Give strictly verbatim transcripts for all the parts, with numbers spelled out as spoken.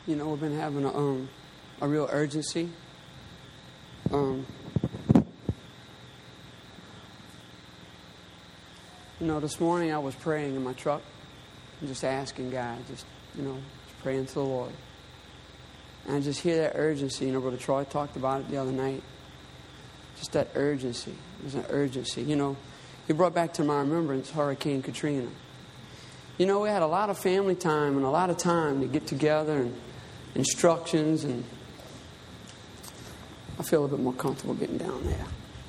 You know, we've been having a, um, a real urgency. Um, you know, this morning I was praying in my truck, and just asking God, just, you know, just praying to the Lord. And I just hear that urgency. You know, Brother Troy talked about it the other night. Just that urgency. There's an urgency. You know, he brought back to my remembrance Hurricane Katrina. You know, we had a lot of family time and a lot of time to get together and instructions, and I feel a little bit more comfortable getting down there.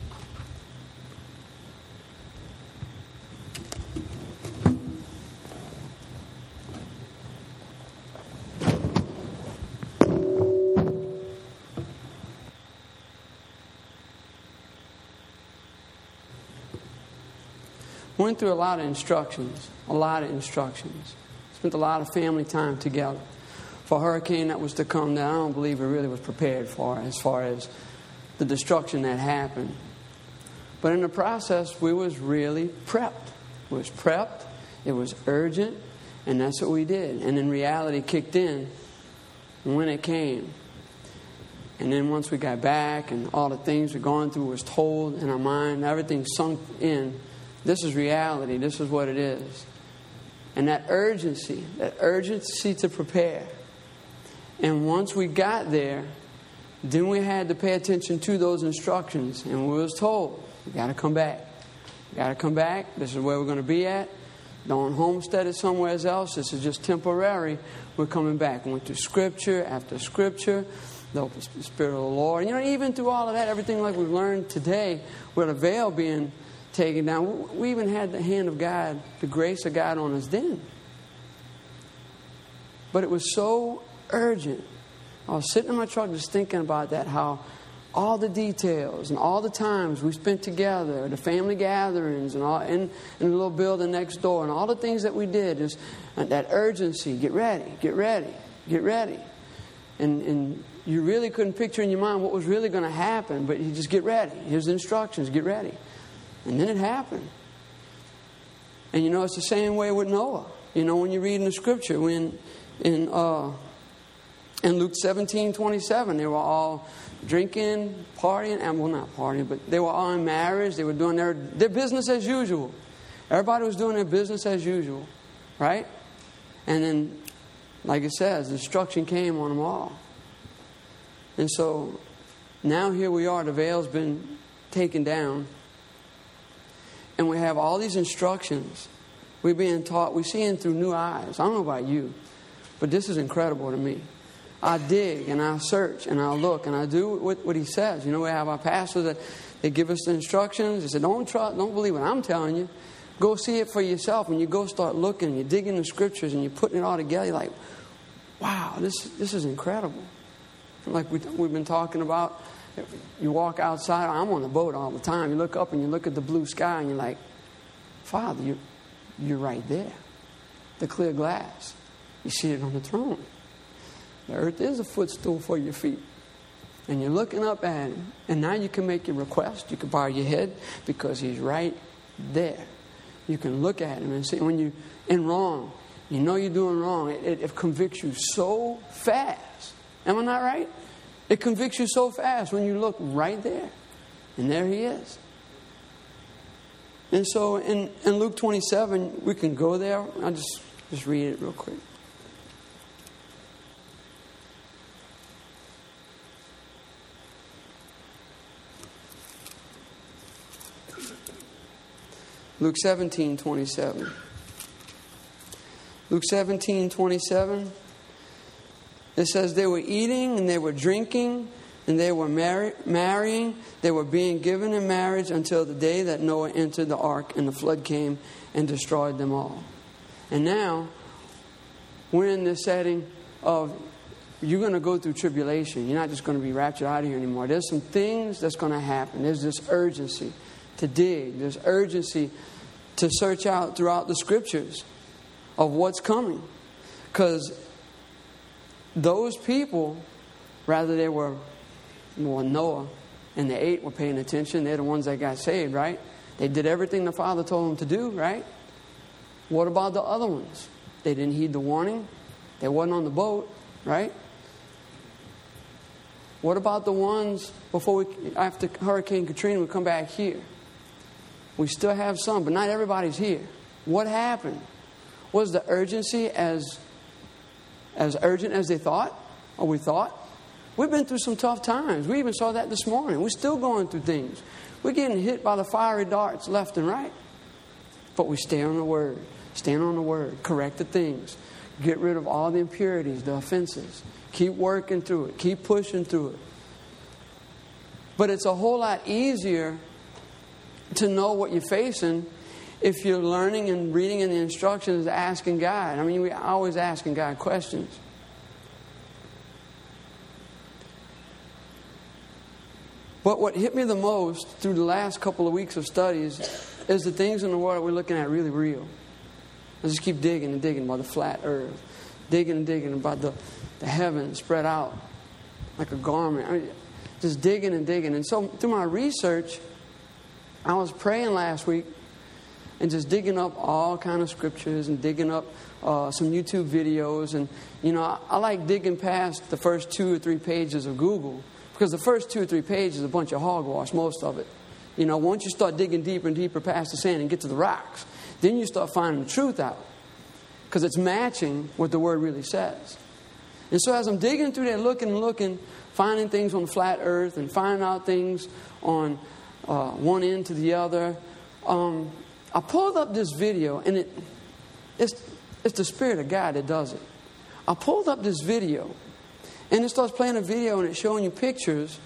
Went through a lot of instructions, a lot of instructions. Spent a lot of family time together. For a hurricane that was to come that I don't believe it really was prepared for as far as the destruction that happened. But in the process, we was really prepped. It was prepped, it was urgent, and that's what we did. And then reality kicked in when it came. And then once we got back and all the things we're going through was told in our mind, everything sunk in. This is reality. This is what it is. And that urgency, that urgency to prepare. And once we got there, then we had to pay attention to those instructions. And we was told, you got to come back. You got to come back. This is where we're going to be at. Don't homestead it somewhere else. This is just temporary. We're coming back. We went through scripture after scripture. The Spirit of the Lord. And, you know, even through all of that, everything like we've learned today, with the veil being taken down, we even had the hand of God, the grace of God on us then. But it was so urgent. I was sitting in my truck just thinking about that, how all the details and all the times we spent together, the family gatherings and all in, in the little building next door, and all the things that we did, just that urgency, get ready, get ready, get ready. And, and you really couldn't picture in your mind what was really going to happen, but you just get ready. Here's the instructions, get ready. And then it happened. And you know, it's the same way with Noah. You know, when you read in the scripture, when in uh, in Luke seventeen twenty-seven, they were all drinking, partying, and well, not partying, but they were all in marriage. They were doing their, their business as usual. Everybody was doing their business as usual, right? And then, like it says, destruction came on them all. And so, now here we are, the veil's been taken down. And we have all these instructions. We're being taught, we're seeing through new eyes. I don't know about you, but this is incredible to me. I dig and I search and I look and I do what, what he says. You know, we have our pastors that they give us the instructions. They say, don't trust, don't believe what I'm telling you. Go see it for yourself. When you go start looking, you're digging the scriptures and you're putting it all together, you're like, wow, this this is incredible. Like we, we've been talking about, you walk outside, I'm on the boat all the time. You look up and you look at the blue sky and you're like, Father, you're, you're right there. The clear glass. You see it on the throne. The earth is a footstool for your feet. And you're looking up at him. And now you can make your request. You can bow your head because he's right there. You can look at him and see when you're in wrong. You know you're doing wrong. It, it, it convicts you so fast. Am I not right? It convicts you so fast when you look right there. And there he is. And so in, in Luke twenty-seven, we can go there. I'll just, just read it real quick. Luke seventeen twenty-seven. Luke seventeen twenty-seven. It says they were eating and they were drinking and they were marry, marrying. They were being given in marriage until the day that Noah entered the ark and the flood came and destroyed them all. And now we're in this setting of you're going to go through tribulation. You're not just going to be raptured out of here anymore. There's some things that's going to happen. There's this urgency to dig. There's urgency to search out throughout the scriptures of what's coming. Because those people, rather they were, well, Noah and the eight were paying attention. They're the ones that got saved, right? They did everything the Father told them to do, right? What about the other ones? They didn't heed the warning. They wasn't on the boat, right? What about the ones before we, after Hurricane Katrina, we come back here? We still have some, but not everybody's here. What happened? Was the urgency as, as urgent as they thought, or we thought? We've been through some tough times. We even saw that this morning. We're still going through things. We're getting hit by the fiery darts left and right. But we stay on the Word. Stand on the Word. Correct the things. Get rid of all the impurities, the offenses. Keep working through it. Keep pushing through it. But it's a whole lot easier to know what you're facing if you're learning and reading in the instructions, asking God. I mean, we're always asking God questions. But what hit me the most through the last couple of weeks of studies is the things in the world we're looking at really real. I just keep digging and digging about the flat earth. Digging and digging about the, the heavens spread out like a garment. I mean, just digging and digging. And so through my research, I was praying last week and just digging up all kind of scriptures and digging up uh, some YouTube videos. And, you know, I, I like digging past the first two or three pages of Google. Because the first two or three pages is a bunch of hogwash, most of it. You know, once you start digging deeper and deeper past the sand and get to the rocks, then you start finding the truth out. Because it's matching what the Word really says. And so as I'm digging through there, looking and looking, finding things on the flat earth and finding out things on uh, one end to the other, um, I pulled up this video, and it it's, it's the Spirit of God that does it. I pulled up this video. And it starts playing a video and it's showing you pictures.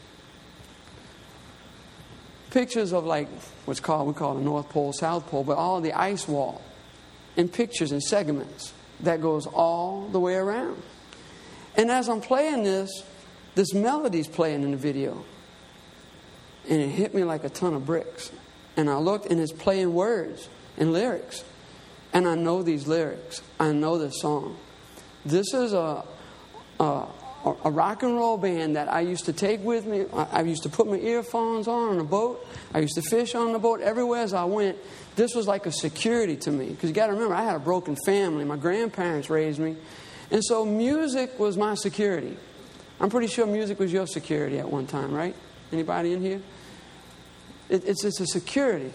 Pictures of like what's called, we call the North Pole, South Pole, but all of the ice wall. And pictures and segments that goes all the way around. And as I'm playing this, this melody's playing in the video. And it hit me like a ton of bricks. And I looked and it's playing words and lyrics. And I know these lyrics. I know this song. This is a... a A rock and roll band that I used to take with me. I used to put my earphones on on a boat. I used to fish on the boat. Everywhere as I went, this was like a security to me. Because you got to remember, I had a broken family. My grandparents raised me. And so music was my security. I'm pretty sure music was your security at one time, right? Anybody in here? It, it's, it's a security.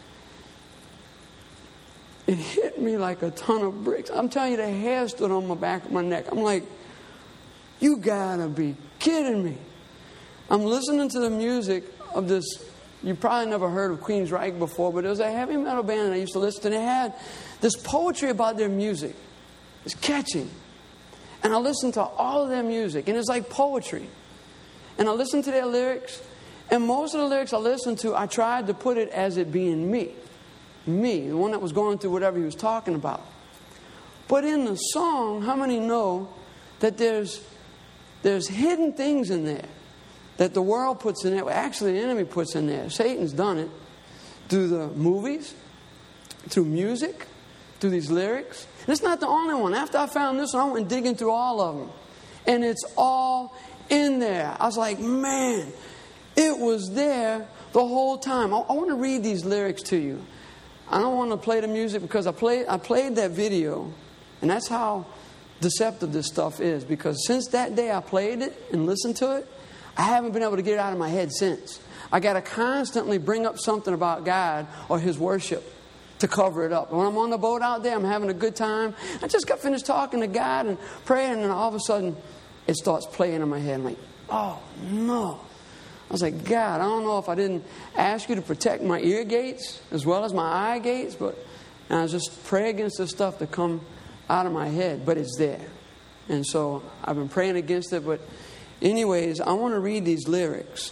It hit me like a ton of bricks. I'm telling you, the hair stood on my back of my neck. I'm like, you gotta be kidding me. I'm listening to the music of this, you probably never heard of Queensryche before, but it was a heavy metal band I used to listen to. And they had this poetry about their music. It's catchy. And I listened to all of their music, and it's like poetry. And I listened to their lyrics, and most of the lyrics I listened to, I tried to put it as it being me. Me, the one that was going through whatever he was talking about. But in the song, how many know that there's There's hidden things in there that the world puts in there. Well, actually, the enemy puts in there. Satan's done it through the movies, through music, through these lyrics. And it's not the only one. After I found this one, I went digging through all of them. And it's all in there. I was like, man, it was there the whole time. I, I want to read these lyrics to you. I don't want to play the music because I played, I played that video. And that's how deceptive this stuff is, because since that day I played it and listened to it, I haven't been able to get it out of my head since. I got to constantly bring up something about God or His worship to cover it up. When I'm on the boat out there, I'm having a good time. I just got finished talking to God and praying, and all of a sudden it starts playing in my head. I'm like, oh no. I was like, God, I don't know if I didn't ask you to protect my ear gates as well as my eye gates, but and I just pray against this stuff to come out of my head, but it's there. And so I've been praying against it. But anyways, I want to read these lyrics.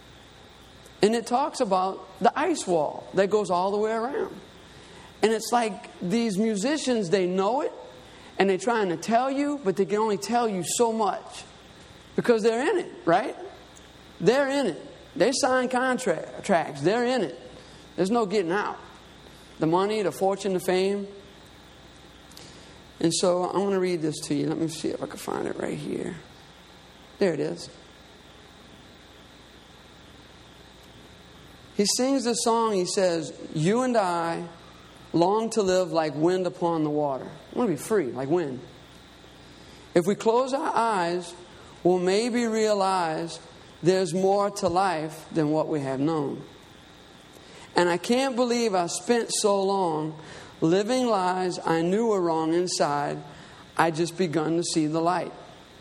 And it talks about the ice wall that goes all the way around. And it's like these musicians, they know it, and they're trying to tell you, but they can only tell you so much. Because they're in it, right? They're in it. They sign contracts. They're in it. There's no getting out. The money, the fortune, the fame. And so I want to read this to you. Let me see if I can find it right here. There it is. He sings this song. He says, you and I long to live like wind upon the water. I want to be free, like wind. If we close our eyes, will maybe realize there's more to life than what we have known. And I can't believe I spent so long living lies I knew were wrong inside. I just begun to see the light.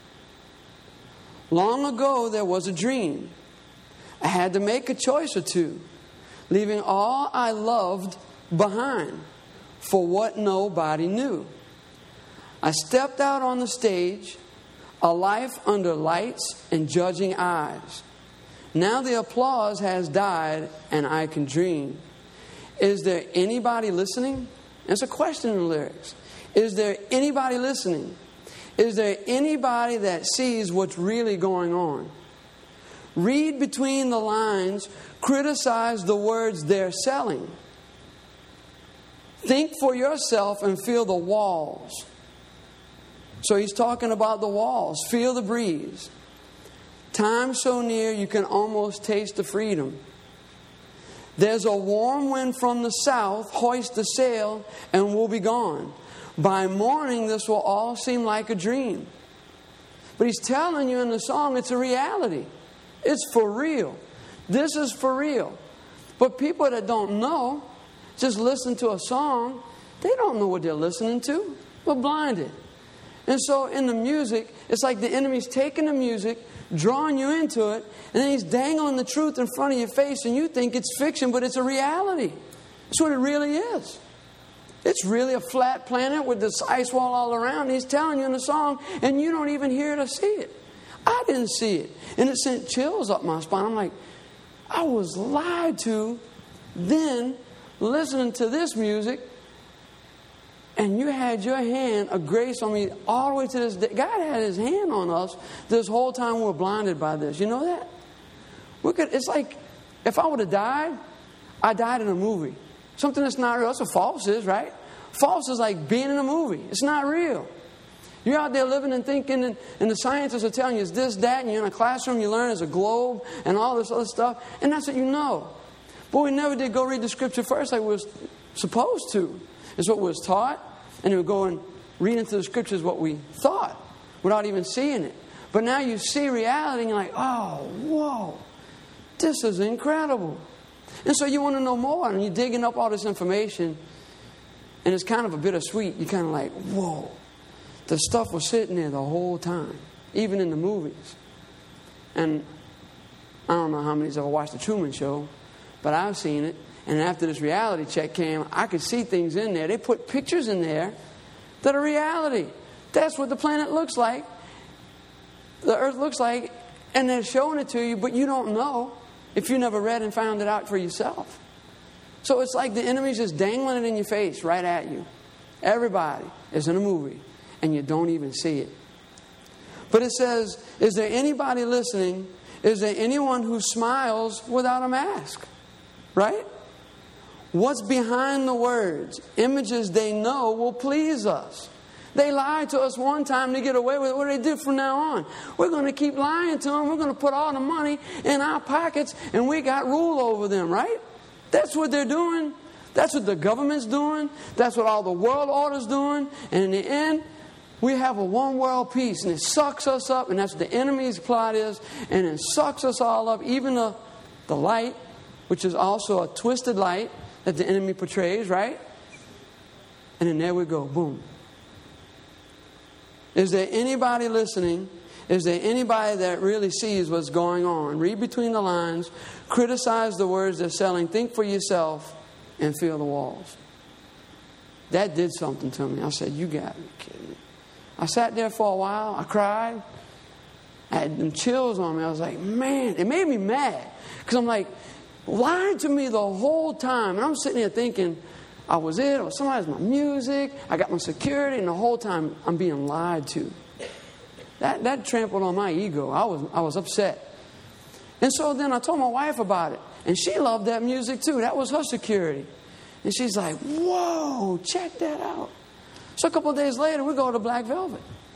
Long ago, there was a dream. I had to make a choice or two, leaving all I loved behind for what nobody knew. I stepped out on the stage, a life under lights and judging eyes. Now the applause has died and I can dream. Is there anybody listening? That's a question in the lyrics. Is there anybody listening? Is there anybody that sees what's really going on? Read between the lines, criticize the words they're selling. Think for yourself and feel the walls. So he's talking about the walls. Feel the breeze. Time so near you can almost taste the freedom. There's a warm wind from the south. Hoist the sail and we'll be gone. By morning this will all seem like a dream. But he's telling you in the song it's a reality. It's for real. This is for real. But people that don't know, just listen to a song, they don't know what they're listening to. We're blinded. And so in the music, it's like the enemy's taking the music, drawing you into it, and then he's dangling the truth in front of your face, and you think it's fiction, but it's a reality. That's what it really is. It's really a flat planet with this ice wall all around. He's telling you in the song, and you don't even hear it or see it. I didn't see it. And it sent chills up my spine. I'm like, I was lied to then listening to this music, and you had your hand of grace on me all the way to this day. God had His hand on us this whole time we were blinded by this. You know that? We could, it's like if I would have died, I died in a movie. Something that's not real. That's what false is, right? False is like being in a movie. It's not real. You're out there living and thinking, and, and the scientists are telling you it's this, that, and you're in a classroom, you learn it's a globe and all this other stuff, and that's what you know. But we never did go read the scripture first like we were supposed to. It's what was taught, and we would go and read into the scriptures what we thought without even seeing it. But now you see reality, and you're like, oh, whoa, this is incredible. And so you want to know more, and you're digging up all this information, and it's kind of a bittersweet. You're kind of like, whoa, the stuff was sitting there the whole time, even in the movies. And I don't know how many's ever watched The Truman Show, but I've seen it. And after this reality check came, I could see things in there. They put pictures in there that are reality. That's what the planet looks like. The earth looks like, and they're showing it to you, but you don't know if you never read and found it out for yourself. So it's like the enemy's just dangling it in your face right at you. Everybody is in a movie, and you don't even see it. But it says, is there anybody listening? Is there anyone who smiles without a mask? Right? What's behind the words? Images they know will please us. They lied to us one time to get away with it. What do they do from now on? We're going to keep lying to them. We're going to put all the money in our pockets, and we got rule over them, right? That's what they're doing. That's what the government's doing. That's what all the world order's doing. And in the end, we have a one world peace, and it sucks us up, and that's what the enemy's plot is, and it sucks us all up, even the, the light, which is also a twisted light that the enemy portrays, right? And then there we go, boom. Is there anybody listening? Is there anybody that really sees what's going on? Read between the lines, criticize the words they're selling, think for yourself, and feel the walls. That did something to me. I said, you got me kidding me. I sat there for a while. I cried. I had them chills on me. I was like, man, it made me mad. Because I'm like, lied to me the whole time. And I'm sitting there thinking, I was it, or somebody's my music, I got my security, and the whole time I'm being lied to. That that trampled on my ego. I was I was upset. And so then I told my wife about it. And she loved that music too. That was her security. And she's like, whoa, check that out. So a couple of days later, we go to Black Velvet.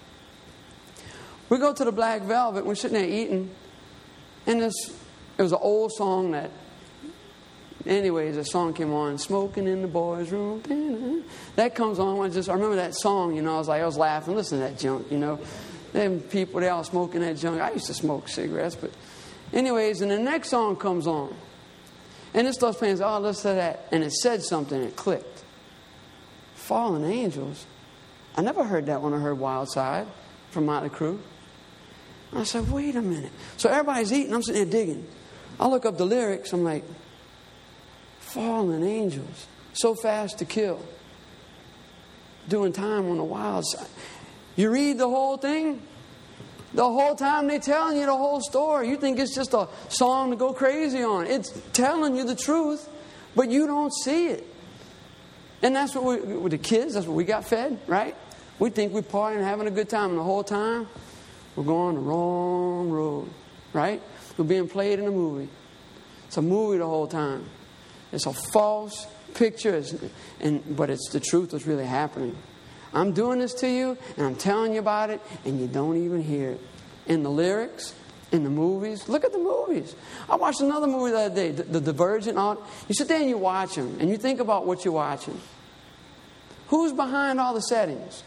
We go to the Black Velvet, we're sitting there eating, and this it was an old song that anyways, a song came on, Smoking in the Boys' Room. That comes on. I just I remember that song, you know. I was like, I was laughing, listening to that junk, you know. them people, they all smoking that junk. I used to smoke cigarettes, but anyways, and the next song comes on. And it starts playing, oh, listen to that. And it said something, it clicked. Fallen Angels? I never heard that when I heard Wild Side from Motley Crue. And I said, wait a minute. So everybody's eating, I'm sitting there digging. I look up the lyrics, I'm like, fallen angels, so fast to kill, doing time on the wild side. You read the whole thing, the whole time they're telling you the whole story. You think it's just a song to go crazy on. It's telling you the truth, but you don't see it. And that's what we, with the kids, that's what we got fed, right? We think we're partying and having a good time, and the whole time we're going the wrong road, right? We're being played in a movie. It's a movie the whole time. It's a false picture, and but it's the truth that's really happening. I'm doing this to you, and I'm telling you about it, and you don't even hear it. In the lyrics, in the movies. Look at the movies. I watched another movie the other day, The, the Divergent. All, you sit there and you watch them, and you think about what you're watching. Who's behind all the settings?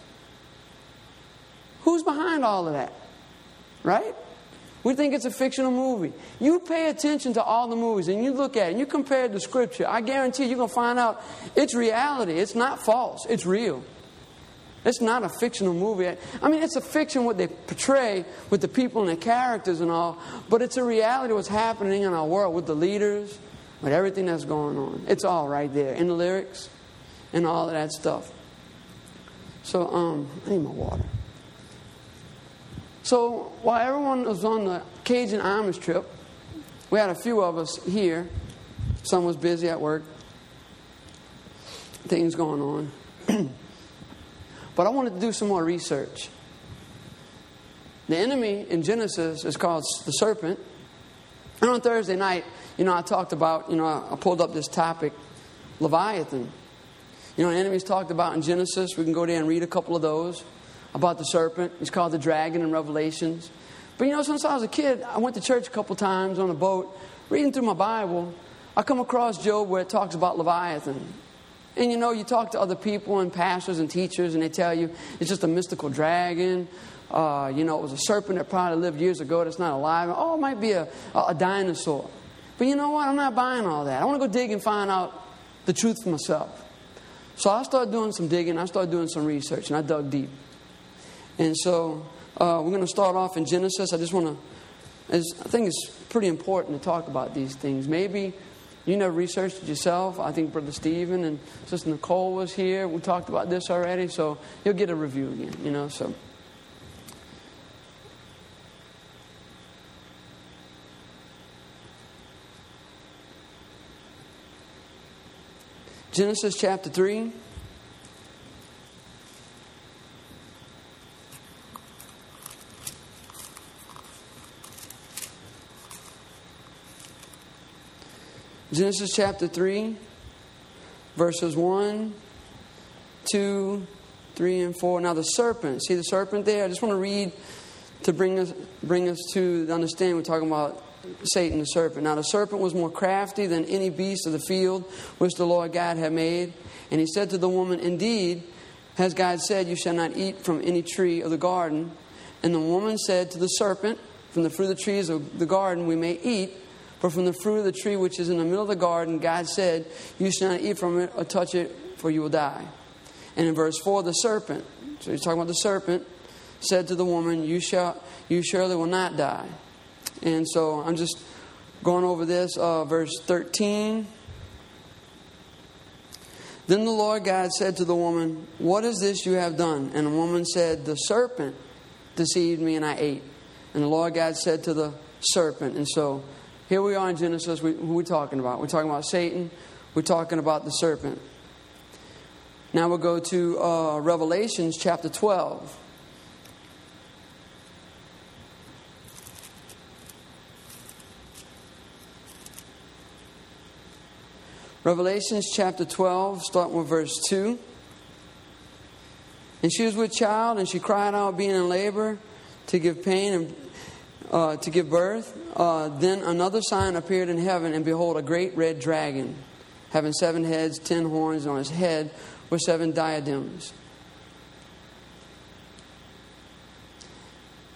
Who's behind all of that? Right? We think it's a fictional movie. You pay attention to all the movies and you look at it and you compare it to Scripture. I guarantee you're going to find out it's reality. It's not false. It's real. It's not a fictional movie. I mean, it's a fiction what they portray with the people and the characters and all, but it's a reality what's happening in our world with the leaders, with everything that's going on. It's all right there in the lyrics and all of that stuff. So, um, I need my water. So while everyone was on the Cajun Amish trip, we had a few of us here. Some was busy at work. Things going on. But I wanted to do some more research. The enemy in Genesis is called the serpent. And on Thursday night, you know, I talked about, you know, I pulled up this topic, Leviathan. You know, the enemy's talked about in Genesis. We can go there and read a couple of those. About the serpent. He's called the dragon in Revelations. But you know, since I was a kid, I went to church a couple times on a boat. Reading through my Bible, I come across Job where it talks about Leviathan. And you know, you talk to other people and pastors and teachers and they tell you it's just a mystical dragon. Uh, you know, it was a serpent that probably lived years ago that's not alive. Oh, it might be a, a dinosaur. But you know what? I'm not buying all that. I want to go dig and find out the truth for myself. So I started doing some digging. I started doing some research and I dug deep. And so uh, we're going to start off in Genesis. I just want to, I think it's pretty important to talk about these things. Maybe you never researched it yourself. I think Brother Stephen and Sister Nicole was here. We talked about this already, so you'll get a review again, you know. So Genesis chapter three. Genesis chapter three, verses one, two, three, and four. Now the serpent, see the serpent there? I just want to read to bring us bring us to understand we're talking about Satan, the serpent. Now the serpent was more crafty than any beast of the field which the Lord God had made. And he said to the woman, indeed, has God said, you shall not eat from any tree of the garden. And the woman said to the serpent, from the fruit of the trees of the garden we may eat, but from the fruit of the tree which is in the middle of the garden, God said, you shall not eat from it or touch it, for you will die. And in verse four, the serpent, so he's talking about the serpent, said to the woman, you shall, you surely will not die. And so I'm just going over this, uh, verse thirteen. Then the Lord God said to the woman, what is this you have done? And the woman said, the serpent deceived me and I ate. And the Lord God said to the serpent, and so here we are in Genesis. We, who are we talking about? We're talking about Satan. We're talking about the serpent. Now we'll go to uh, Revelations chapter twelve. Revelations chapter twelve, starting with verse two. And she was with child, and she cried out, being in labor, to give pain and uh, to give birth. Uh, then another sign appeared in heaven, and behold, a great red dragon, having seven heads, ten horns, and on his head were seven diadems.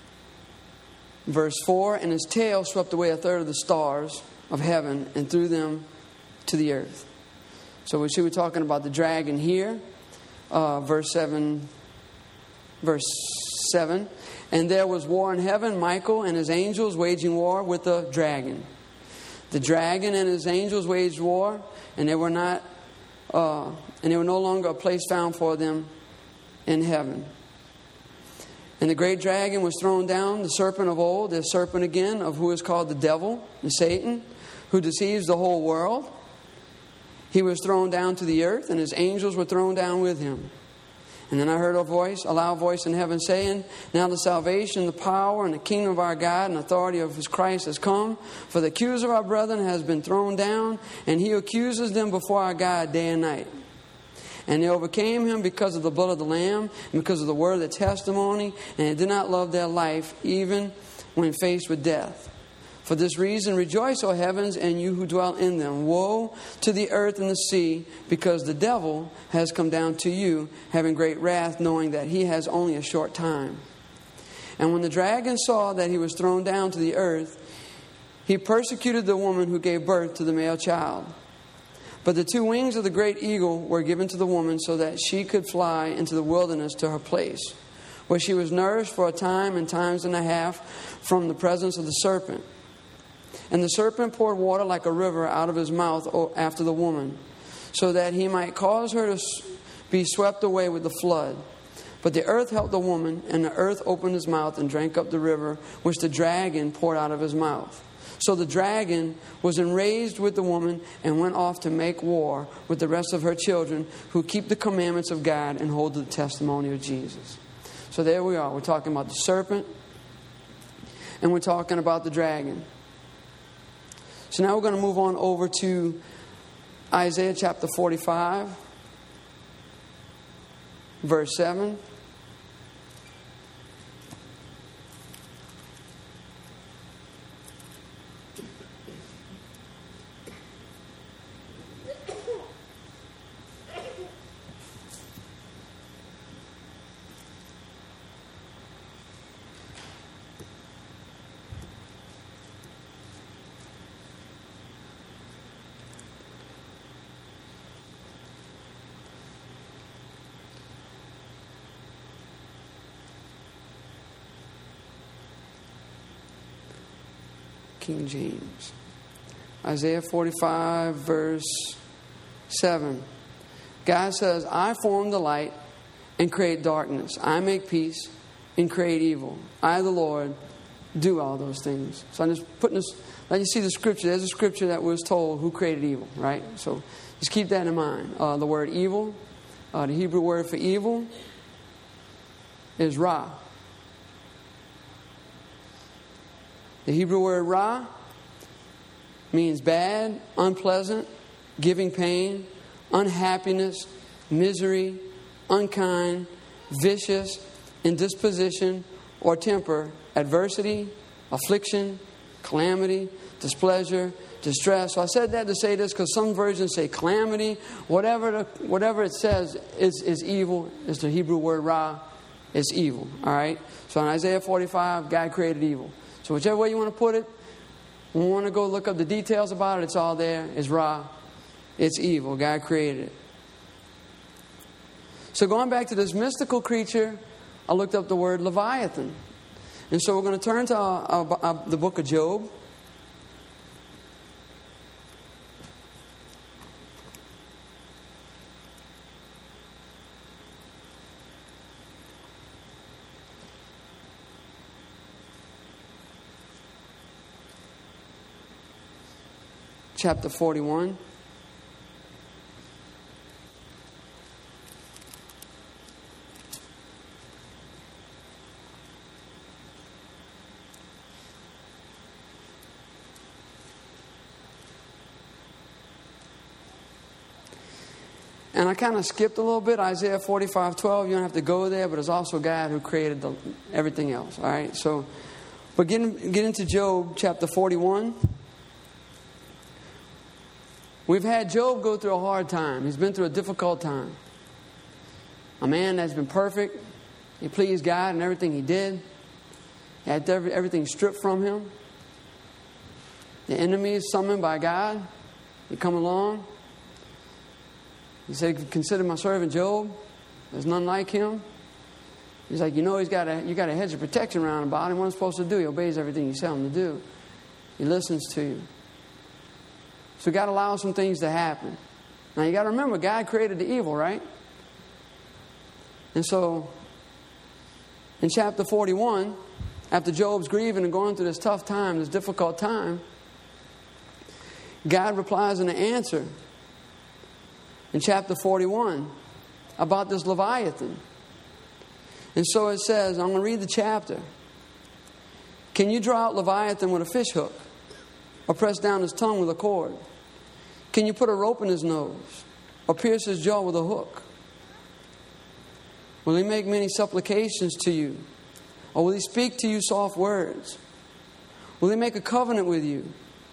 Verse four, and his tail swept away a third of the stars of heaven and threw them to the earth. So we see we're talking about the dragon here. Uh, verse seven, verse seven. And there was war in heaven, Michael and his angels waging war with the dragon. The dragon and his angels waged war, and they were not, uh, and they were no longer a place found for them in heaven. And the great dragon was thrown down, the serpent of old, the serpent again, of who is called the devil, the Satan, who deceives the whole world. He was thrown down to the earth, and his angels were thrown down with him. And then I heard a voice, a loud voice in heaven saying, now the salvation, the power, and the kingdom of our God and authority of his Christ has come. For the accuser of our brethren has been thrown down, and he accuses them before our God day and night. And they overcame him because of the blood of the Lamb, and because of the word of the testimony, and they did not love their life, even when faced with death. For this reason, rejoice, O heavens, and you who dwell in them. Woe to the earth and the sea, because the devil has come down to you, having great wrath, knowing that he has only a short time. And when the dragon saw that he was thrown down to the earth, he persecuted the woman who gave birth to the male child. But the two wings of the great eagle were given to the woman so that she could fly into the wilderness to her place, where she was nourished for a time and times and a half from the presence of the serpent. And the serpent poured water like a river out of his mouth after the woman, so that he might cause her to be swept away with the flood. But the earth helped the woman, and the earth opened his mouth and drank up the river, which the dragon poured out of his mouth. So the dragon was enraged with the woman and went off to make war with the rest of her children who keep the commandments of God and hold to the testimony of Jesus. So there we are. We're talking about the serpent, and we're talking about the dragon. So now we're going to move on over to Isaiah chapter forty-five, verse seven. King James. Isaiah forty-five, verse seven. God says, I form the light and create darkness. I make peace and create evil. I, the Lord, do all those things. So I'm just putting this, let you see the scripture. There's a scripture that was told who created evil, right? So just keep that in mind. Uh, the word evil, uh, the Hebrew word for evil is Ra. The Hebrew word Ra means bad, unpleasant, giving pain, unhappiness, misery, unkind, vicious, indisposition, or temper, adversity, affliction, calamity, displeasure, distress. So I said that to say this because some versions say calamity. Whatever the, whatever it says is, is evil. It's the Hebrew word Ra. It's evil. All right? So in Isaiah forty-five, God created evil. So whichever way you want to put it, when you want to go look up the details about it, it's all there. It's Ra. It's evil. God created it. So going back to this mystical creature, I looked up the word Leviathan. And so we're going to turn to our, our, our, the book of Job. Chapter forty-one. And I kind of skipped a little bit, Isaiah forty-five twelve. You don't have to go there, but it's also God who created the, everything else. All right. So, but get, in, get into Job chapter forty-one. We've had Job go through a hard time. He's been through a difficult time. A man that's been perfect. He pleased God in everything he did. He had every, everything stripped from him. The enemy is summoned by God. He come along. He said, consider my servant Job. There's none like him. He's like, you know, he's got a, you got a hedge of protection around about him. What am I supposed to do? He obeys everything you tell him to do. He listens to you. So God allows some things to happen. Now you got to remember, God created the evil, right? And so, in chapter forty-one, after Job's grieving and going through this tough time, this difficult time, God replies in the answer in chapter forty-one about this Leviathan. And so it says, I'm going to read the chapter. Can you draw out Leviathan with a fish hook, or press down his tongue with a cord? Can you put a rope in his nose, or pierce his jaw with a hook? Will he make many supplications to you, or will he speak to you soft words? Will he make a covenant with you?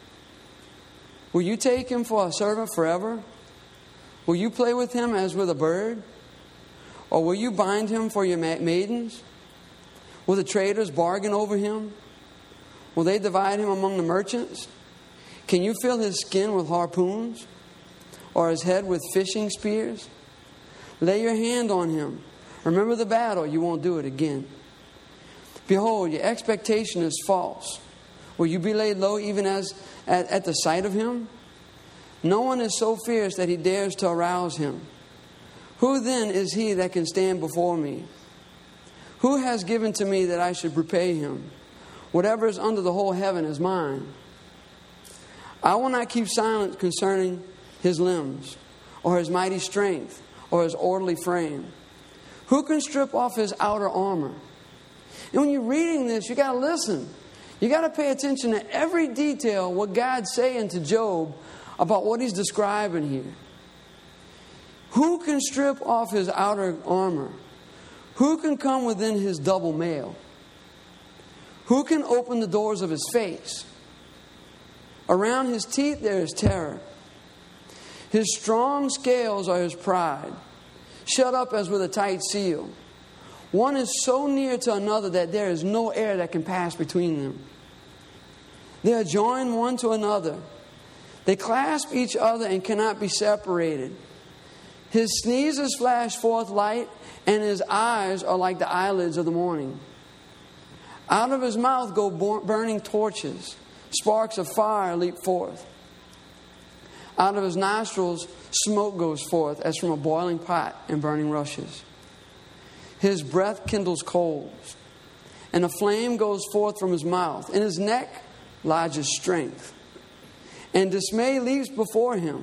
Will you take him for a servant forever? Will you play with him as with a bird? Or will you bind him for your maidens? Will the traders bargain over him? Will they divide him among the merchants? Can you fill his skin with harpoons, or his head with fishing spears? Lay your hand on him. Remember the battle, you won't do it again. Behold, your expectation is false. Will you be laid low even as at, at the sight of him? No one is so fierce that he dares to arouse him. Who then is he that can stand before me? Who has given to me that I should repay him? Whatever is under the whole heaven is mine. I will not keep silent concerning his limbs, or his mighty strength, or his orderly frame. Who can strip off his outer armor? And when you're reading this, you got to listen. You got to pay attention to every detail what God's saying to Job about what he's describing here. Who can strip off his outer armor? Who can come within his double mail? Who can open the doors of his face? Around his teeth there is terror. His strong scales are his pride, shut up as with a tight seal. One is so near to another that there is no air that can pass between them. They are joined one to another. They clasp each other and cannot be separated. His sneezes flash forth light, and his eyes are like the eyelids of the morning. Out of his mouth go burning torches. Sparks of fire leap forth. Out of his nostrils smoke goes forth as from a boiling pot and burning rushes. His breath kindles coals, and a flame goes forth from his mouth. In his neck lodges strength, and dismay leaps before him.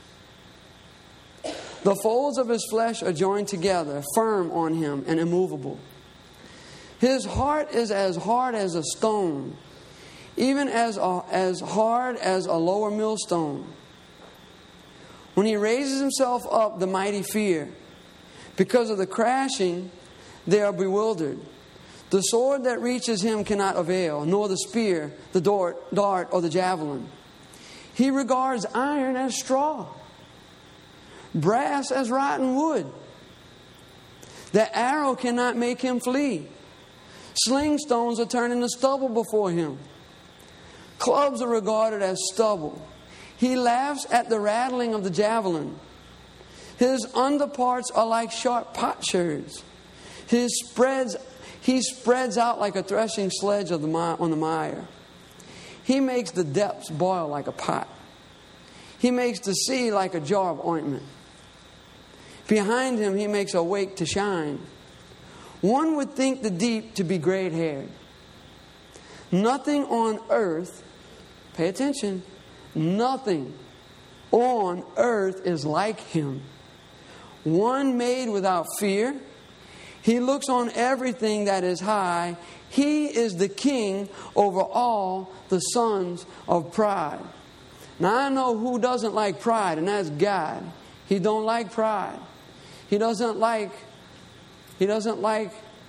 The folds of his flesh are joined together, firm on him and immovable. His heart is as hard as a stone, even as, a, as hard as a lower millstone. When he raises himself up, the mighty fear. Because of the crashing, they are bewildered. The sword that reaches him cannot avail, nor the spear, the dart, dart or the javelin. He regards iron as straw, brass as rotten wood. The arrow cannot make him flee. Sling stones are turned into stubble before him. Clubs are regarded as stubble. He laughs at the rattling of the javelin. His underparts are like sharp potsherds. His spreads, he spreads out like a threshing sledge of the on the mire. He makes the depths boil like a pot. He makes the sea like a jar of ointment. Behind him he makes a wake to shine. One would think the deep to be gray-haired. Nothing on earth, pay attention, nothing on earth is like him. One made without fear. He looks on everything that is high. He is the king over all the sons of pride. Now I know who doesn't like pride, and that's God. He don't like pride. He doesn't like He doesn't like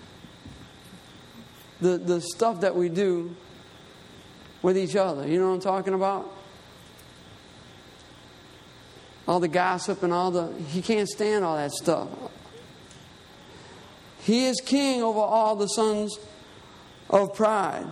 the, the stuff that we do with each other. You know what I'm talking about? All the gossip and all the... He can't stand all that stuff. He is king over all the sons of pride.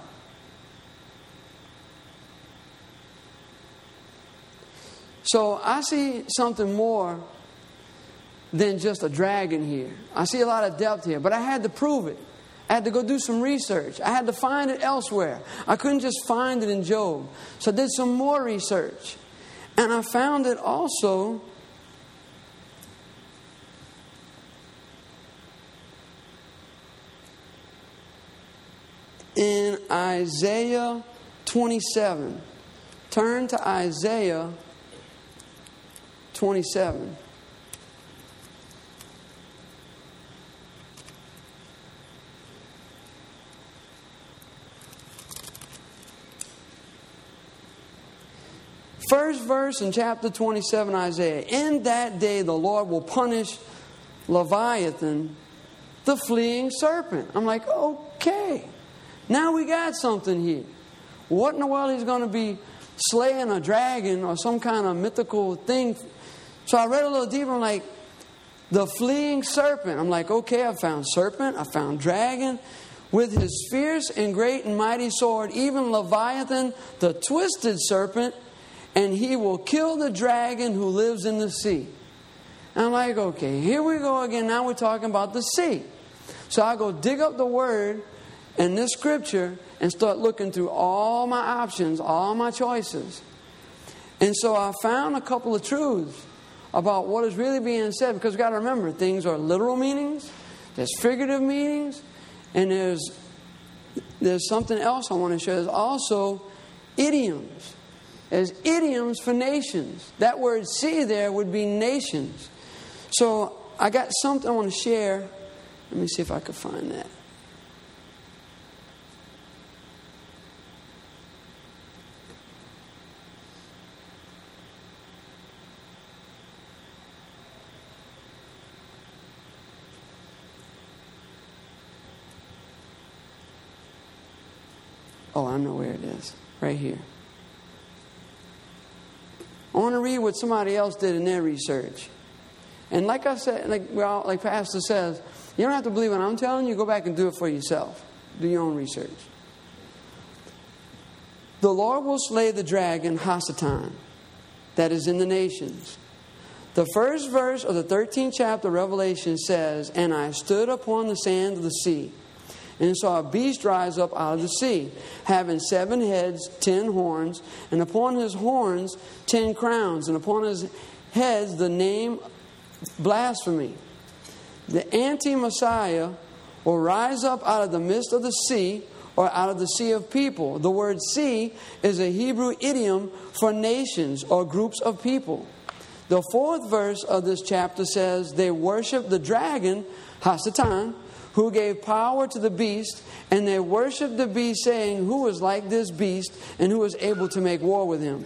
So I see something more than just a dragon here. I see a lot of depth here, but I had to prove it. I had to go do some research. I had to find it elsewhere. I couldn't just find it in Job. So I did some more research. And I found it also in Isaiah twenty-seven. Turn to Isaiah twenty-seven. First verse in chapter twenty-seven, Isaiah. In that day the Lord will punish Leviathan, the fleeing serpent. I'm like, okay. Now we got something here. What in the world is going to be slaying a dragon or some kind of mythical thing? So I read a little deeper. I'm like, the fleeing serpent. I'm like, okay, I found serpent. I found dragon. With his fierce and great and mighty sword, even Leviathan, the twisted serpent, and he will kill the dragon who lives in the sea. And I'm like, okay, here we go again. Now we're talking about the sea. So I go dig up the word in this scripture and start looking through all my options, all my choices. And so I found a couple of truths about what is really being said. Because we've got to remember, things are literal meanings, there's figurative meanings, and there's, there's something else I want to share. There's also idioms. As idioms for nations. That word sea there would be nations. So I got something I want to share. Let me see if I can find that. Oh, I know where it is. Right here. I want to read what somebody else did in their research. And like I said, like well, like Pastor says, you don't have to believe what I'm telling you. Go back and do it for yourself. Do your own research. The Lord will slay the dragon, Hasatan, that is in the nations. The first verse of the thirteenth chapter of Revelation says, and I stood upon the sand of the sea, and saw a beast rise up out of the sea, having seven heads, ten horns, and upon his horns ten crowns, and upon his heads the name blasphemy. The anti-Messiah will rise up out of the midst of the sea, or out of the sea of people. The word sea is a Hebrew idiom for nations or groups of people. The fourth verse of this chapter says, they worship the dragon, Hasatan, who gave power to the beast, and they worshiped the beast, saying, who is like this beast, and who is able to make war with him?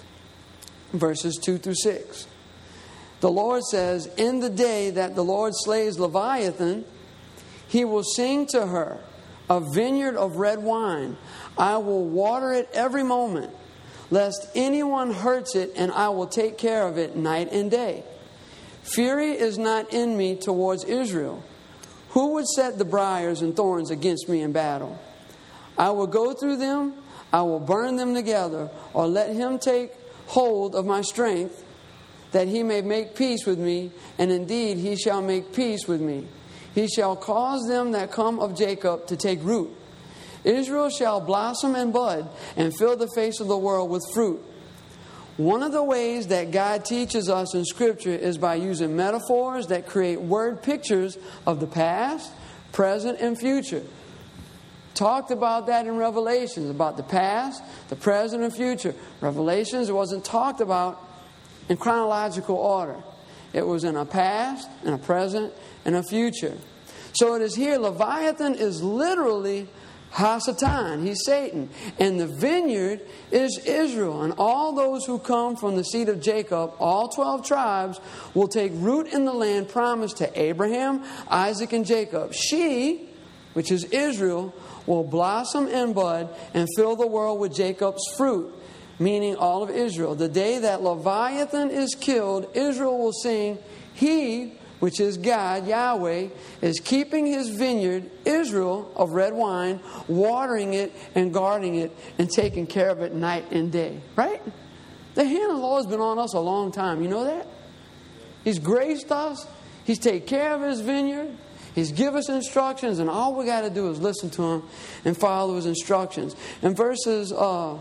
Verses two through six. The Lord says, in the day that the Lord slays Leviathan, he will sing to her, a vineyard of red wine. I will water it every moment, lest anyone hurts it, and I will take care of it night and day. Fury is not in me towards Israel. Who would set the briars and thorns against me in battle? I will go through them, I will burn them together, or let him take hold of my strength, that he may make peace with me, and indeed he shall make peace with me. He shall cause them that come of Jacob to take root. Israel shall blossom and bud, and fill the face of the world with fruit. One of the ways that God teaches us in Scripture is by using metaphors that create word pictures of the past, present, and future. Talked about that in Revelations, about the past, the present, and future. Revelations, it wasn't talked about in chronological order. It was in a past, in a present, and a future. So it is here, Leviathan is literally Hasatan, he's Satan. And the vineyard is Israel. And all those who come from the seed of Jacob, all twelve tribes, will take root in the land promised to Abraham, Isaac, and Jacob. She, which is Israel, will blossom and bud and fill the world with Jacob's fruit, meaning all of Israel. The day that Leviathan is killed, Israel will sing, he which is God, Yahweh, is keeping his vineyard, Israel, of red wine, watering it and guarding it and taking care of it night and day. Right? The hand of the Lord has been on us a long time. You know that? He's graced us. He's taken care of his vineyard. He's given us instructions, and all we got to do is listen to him and follow his instructions. In verses, uh,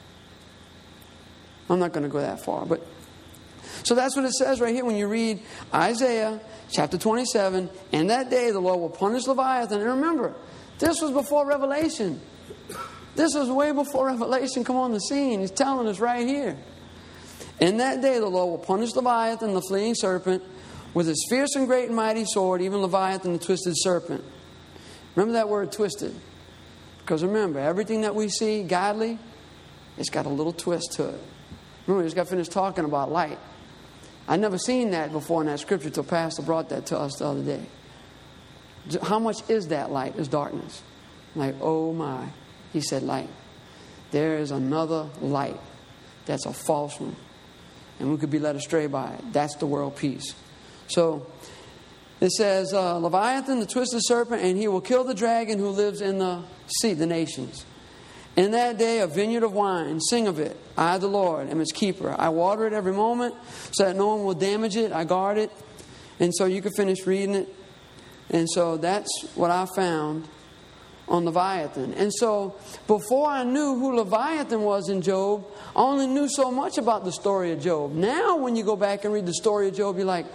I'm not going to go that far, but so that's what it says right here when you read Isaiah chapter twenty-seven. In that day the Lord will punish Leviathan. And remember, this was before Revelation. This was way before Revelation come on the scene. He's telling us right here. In that day the Lord will punish Leviathan, the fleeing serpent, with his fierce and great and mighty sword, even Leviathan, the twisted serpent. Remember that word twisted. Because remember, everything that we see godly, it's got a little twist to it. Remember, we just got finished talking about light. I'd never seen that before in that scripture till Pastor brought that to us the other day. How much is that light? Is darkness. Like, oh my. He said light. There is another light that's a false one. And we could be led astray by it. That's the world peace. So it says, uh, Leviathan, the twisted serpent, and he will kill the dragon who lives in the sea, the nations. In that day, a vineyard of wine, sing of it. I, the Lord, am its keeper. I water it every moment so that no one will damage it. I guard it. And so you can finish reading it. And so that's what I found on Leviathan. And so before I knew who Leviathan was in Job, I only knew so much about the story of Job. Now when you go back and read the story of Job, you're like,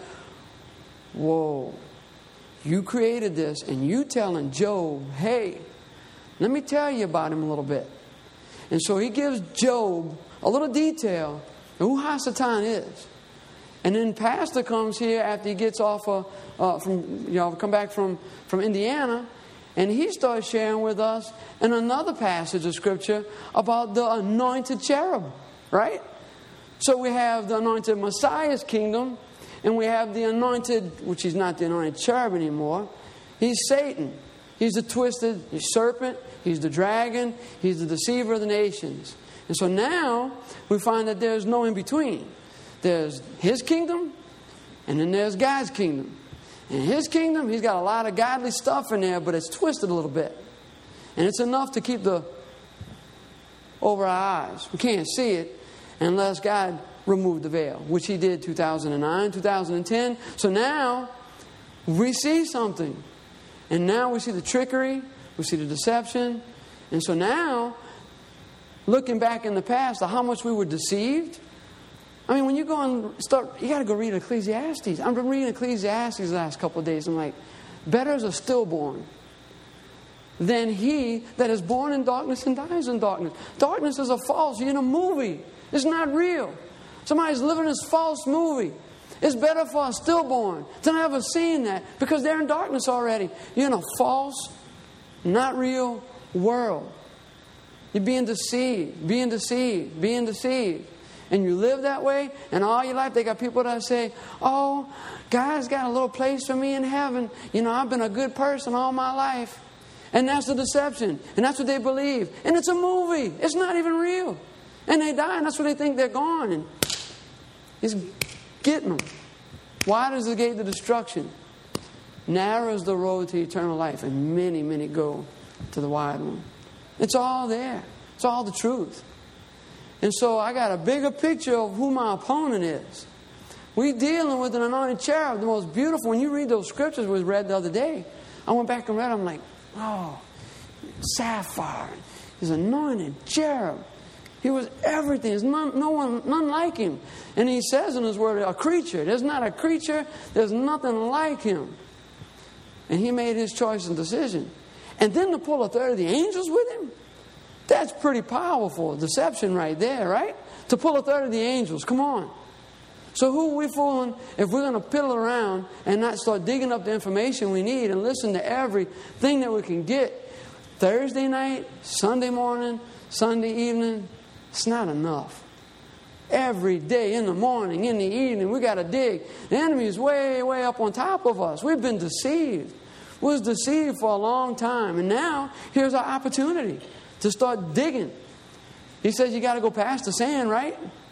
whoa, you created this and you telling Job, hey, let me tell you about him a little bit. And so he gives Job a little detail of who Hasatan is. And then Pastor comes here after he gets off of, uh, from, you know, come back from, from Indiana, and he starts sharing with us in another passage of Scripture about the anointed cherub, right? So we have the anointed Messiah's kingdom, and we have the anointed, which he's not the anointed cherub anymore. He's Satan. He's the twisted serpent. He's the dragon. He's the deceiver of the nations. And so now we find that there's no in between. There's his kingdom, and then there's God's kingdom. In his kingdom, he's got a lot of godly stuff in there, but it's twisted a little bit. And it's enough to keep the over our eyes. We can't see it unless God removed the veil, which he did two thousand nine, two thousand ten. So now we see something. And now we see the trickery, we see the deception. And so now, looking back in the past, how much we were deceived. I mean, when you go and start, you got to go read Ecclesiastes. I've been reading Ecclesiastes the last couple of days. I'm like, better is a stillborn than he that is born in darkness and dies in darkness. Darkness is a false. You're in a movie. It's not real. Somebody's living this false movie. It's better for a stillborn to never seen that because they're in darkness already. You're in a false, not real world. You're being deceived, being deceived, being deceived. And you live that way, and all your life they got people that say, oh, God's got a little place for me in heaven. You know, I've been a good person all my life. And that's the deception. And that's what they believe. And it's a movie. It's not even real. And they die, and that's what they think they're gone. And he's getting them. Wide is the gate to destruction. Narrow is the road to eternal life. And many, many go to the wide one. It's all there. It's all the truth. And so I got a bigger picture of who my opponent is. We're dealing with an anointed cherub, the most beautiful. When you read those scriptures we read the other day, I went back and read them. I'm like, oh, sapphire. He's anointed cherub. He was everything. There's none, no one, none like him. And he says in his word, a creature. There's not a creature. There's nothing like him. And he made his choice and decision. And then to pull a third of the angels with him, that's pretty powerful deception right there, right? To pull a third of the angels. Come on. So who are we fooling if we're going to piddle around and not start digging up the information we need and listen to everything that we can get? Thursday night, Sunday morning, Sunday evening, it's not enough. Every day, in the morning, in the evening, we got to dig. The enemy is way, way up on top of us. We've been deceived. We was deceived for a long time. And now, here's our opportunity to start digging. He says you got to go past the sand, right?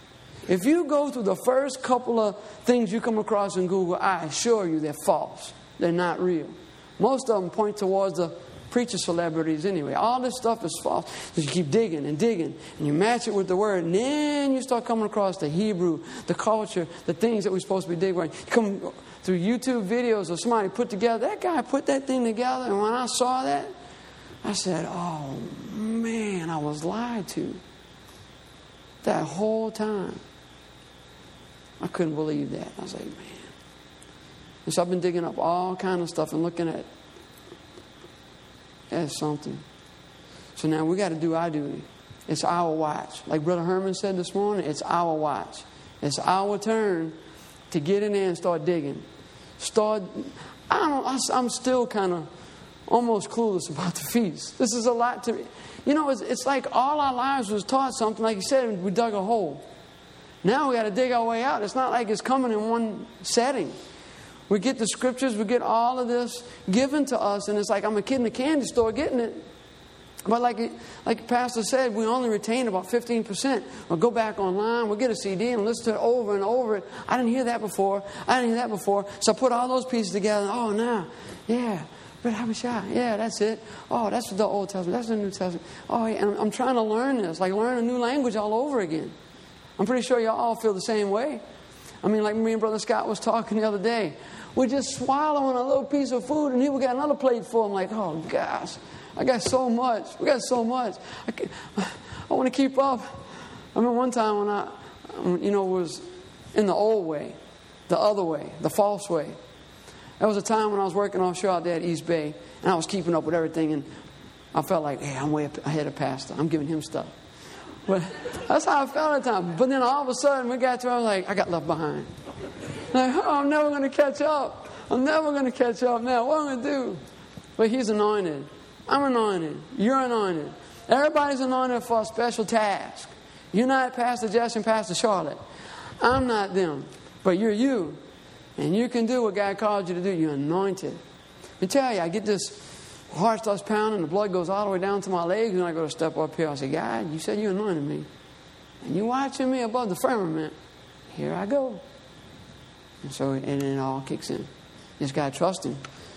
If you go through the first couple of things you come across in Google, I assure you they're false. They're not real. Most of them point towards the preacher celebrities anyway. All this stuff is false. So you keep digging and digging, and you match it with the Word, and then you start coming across the Hebrew, the culture, the things that we're supposed to be digging. You come through YouTube videos of somebody put together. That guy put that thing together, and when I saw that, I said, oh, man, I was lied to. That whole time. I couldn't believe that. I was like, man. And so I've been digging up all kind of stuff and looking at as something. So now we got to do our duty. It's our watch. Like Brother Herman said this morning, it's our watch. It's our turn to get in there and start digging. Start, I don't, I'm still kind of almost clueless about the feast. This is a lot to, you know, it's, it's like all our lives was taught something. Like you said, we dug a hole. Now we got to dig our way out. It's not like it's coming in one setting. We get the scriptures, we get all of this given to us, and it's like I'm a kid in the candy store getting it. But like like Pastor said, we only retain about fifteen percent. We'll go back online, we'll get a C D and listen to it over and over. It. I didn't hear that before. I didn't hear that before. So I put all those pieces together. Oh, now, yeah. But have a shot. Yeah, that's it. Oh, that's the Old Testament. That's the New Testament. Oh, yeah. And I'm trying to learn this, like learn a new language all over again. I'm pretty sure y'all all feel the same way. I mean, like me and Brother Scott was talking the other day. We're just swallowing a little piece of food, and here we got another plate full. I'm like, oh, gosh, I got so much. We got so much. I, can, I want to keep up. I remember one time when I, you know, was in the old way, the other way, the false way. There was a time when I was working offshore out there at East Bay, and I was keeping up with everything, and I felt like, hey, I'm way up ahead of Pastor. I'm giving him stuff. But that's how I felt at the time. But then all of a sudden, we got to, I was like, I got left behind. Like, oh, I'm never going to catch up. I'm never going to catch up now. What am I going to do? But he's anointed. I'm anointed. You're anointed. Everybody's anointed for a special task. You're not Pastor Jess and Pastor Charlotte. I'm not them. But you're you. And you can do what God called you to do. You're anointed. Let me tell you, I get this heart starts pounding, the blood goes all the way down to my legs, and I go to step up here. I say, God, you said you anointed me. And you watching me above the firmament. Here I go. And so and then it all kicks in. Just got to trust Him.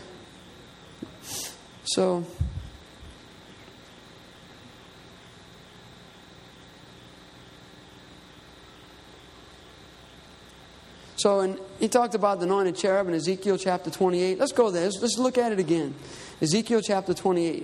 So, so and he talked about the anointed cherub in Ezekiel chapter twenty-eight. Let's go there. Let's, let's look at it again. Ezekiel chapter twenty-eight.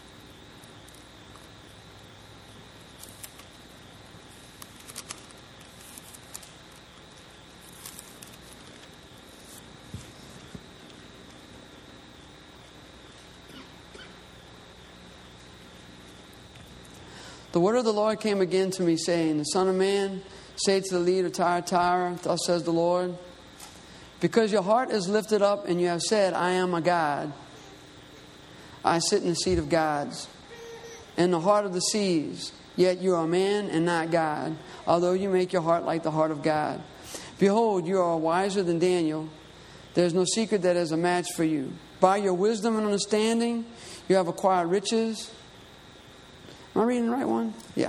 The word of the Lord came again to me, saying, the Son of man, say to the leader of Thyatira, thus says the Lord, because your heart is lifted up and you have said, I am a God. I sit in the seat of gods, in the heart of the seas. Yet you are a man and not God, although you make your heart like the heart of God. Behold, you are wiser than Daniel. There is no secret that is a match for you. By your wisdom and understanding, you have acquired riches. Am I reading the right one? Yeah.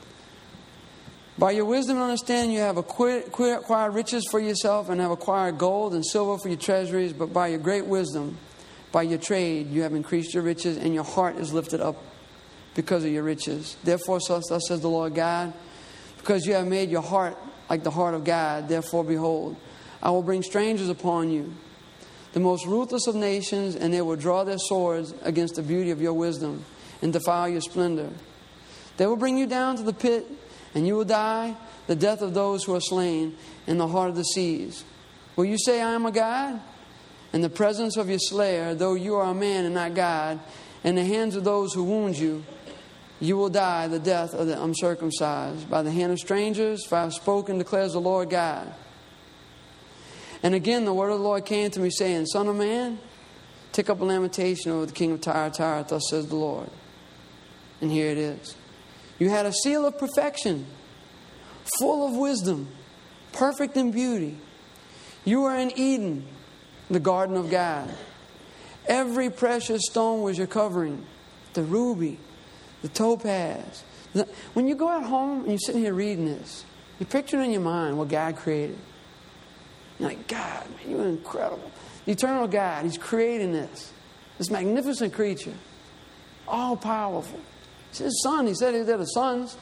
By your wisdom and understanding, you have acquired riches for yourself and have acquired gold and silver for your treasuries. But by your great wisdom, by your trade, you have increased your riches, and your heart is lifted up because of your riches. Therefore, thus says the Lord God, because you have made your heart like the heart of God, therefore, behold, I will bring strangers upon you, the most ruthless of nations, and they will draw their swords against the beauty of your wisdom and defile your splendor. They will bring you down to the pit, and you will die, the death of those who are slain in the heart of the seas. Will you say, I am a God? In the presence of your slayer, though you are a man and not God, in the hands of those who wound you, you will die the death of the uncircumcised. By the hand of strangers, for I have spoken, declares the Lord God. And again the word of the Lord came to me, saying, Son of man, take up a lamentation over the king of Tyre, thus says the Lord. And here it is. You had a seal of perfection, full of wisdom, perfect in beauty. You were in Eden, the garden of God. Every precious stone was your covering. The ruby, the topaz. The, when you go at home and you're sitting here reading this, You picture in your mind what God created. You're like, God, man, you're incredible. The eternal God, He's creating this. This magnificent creature. All powerful. It's His Son. He said they're the sons.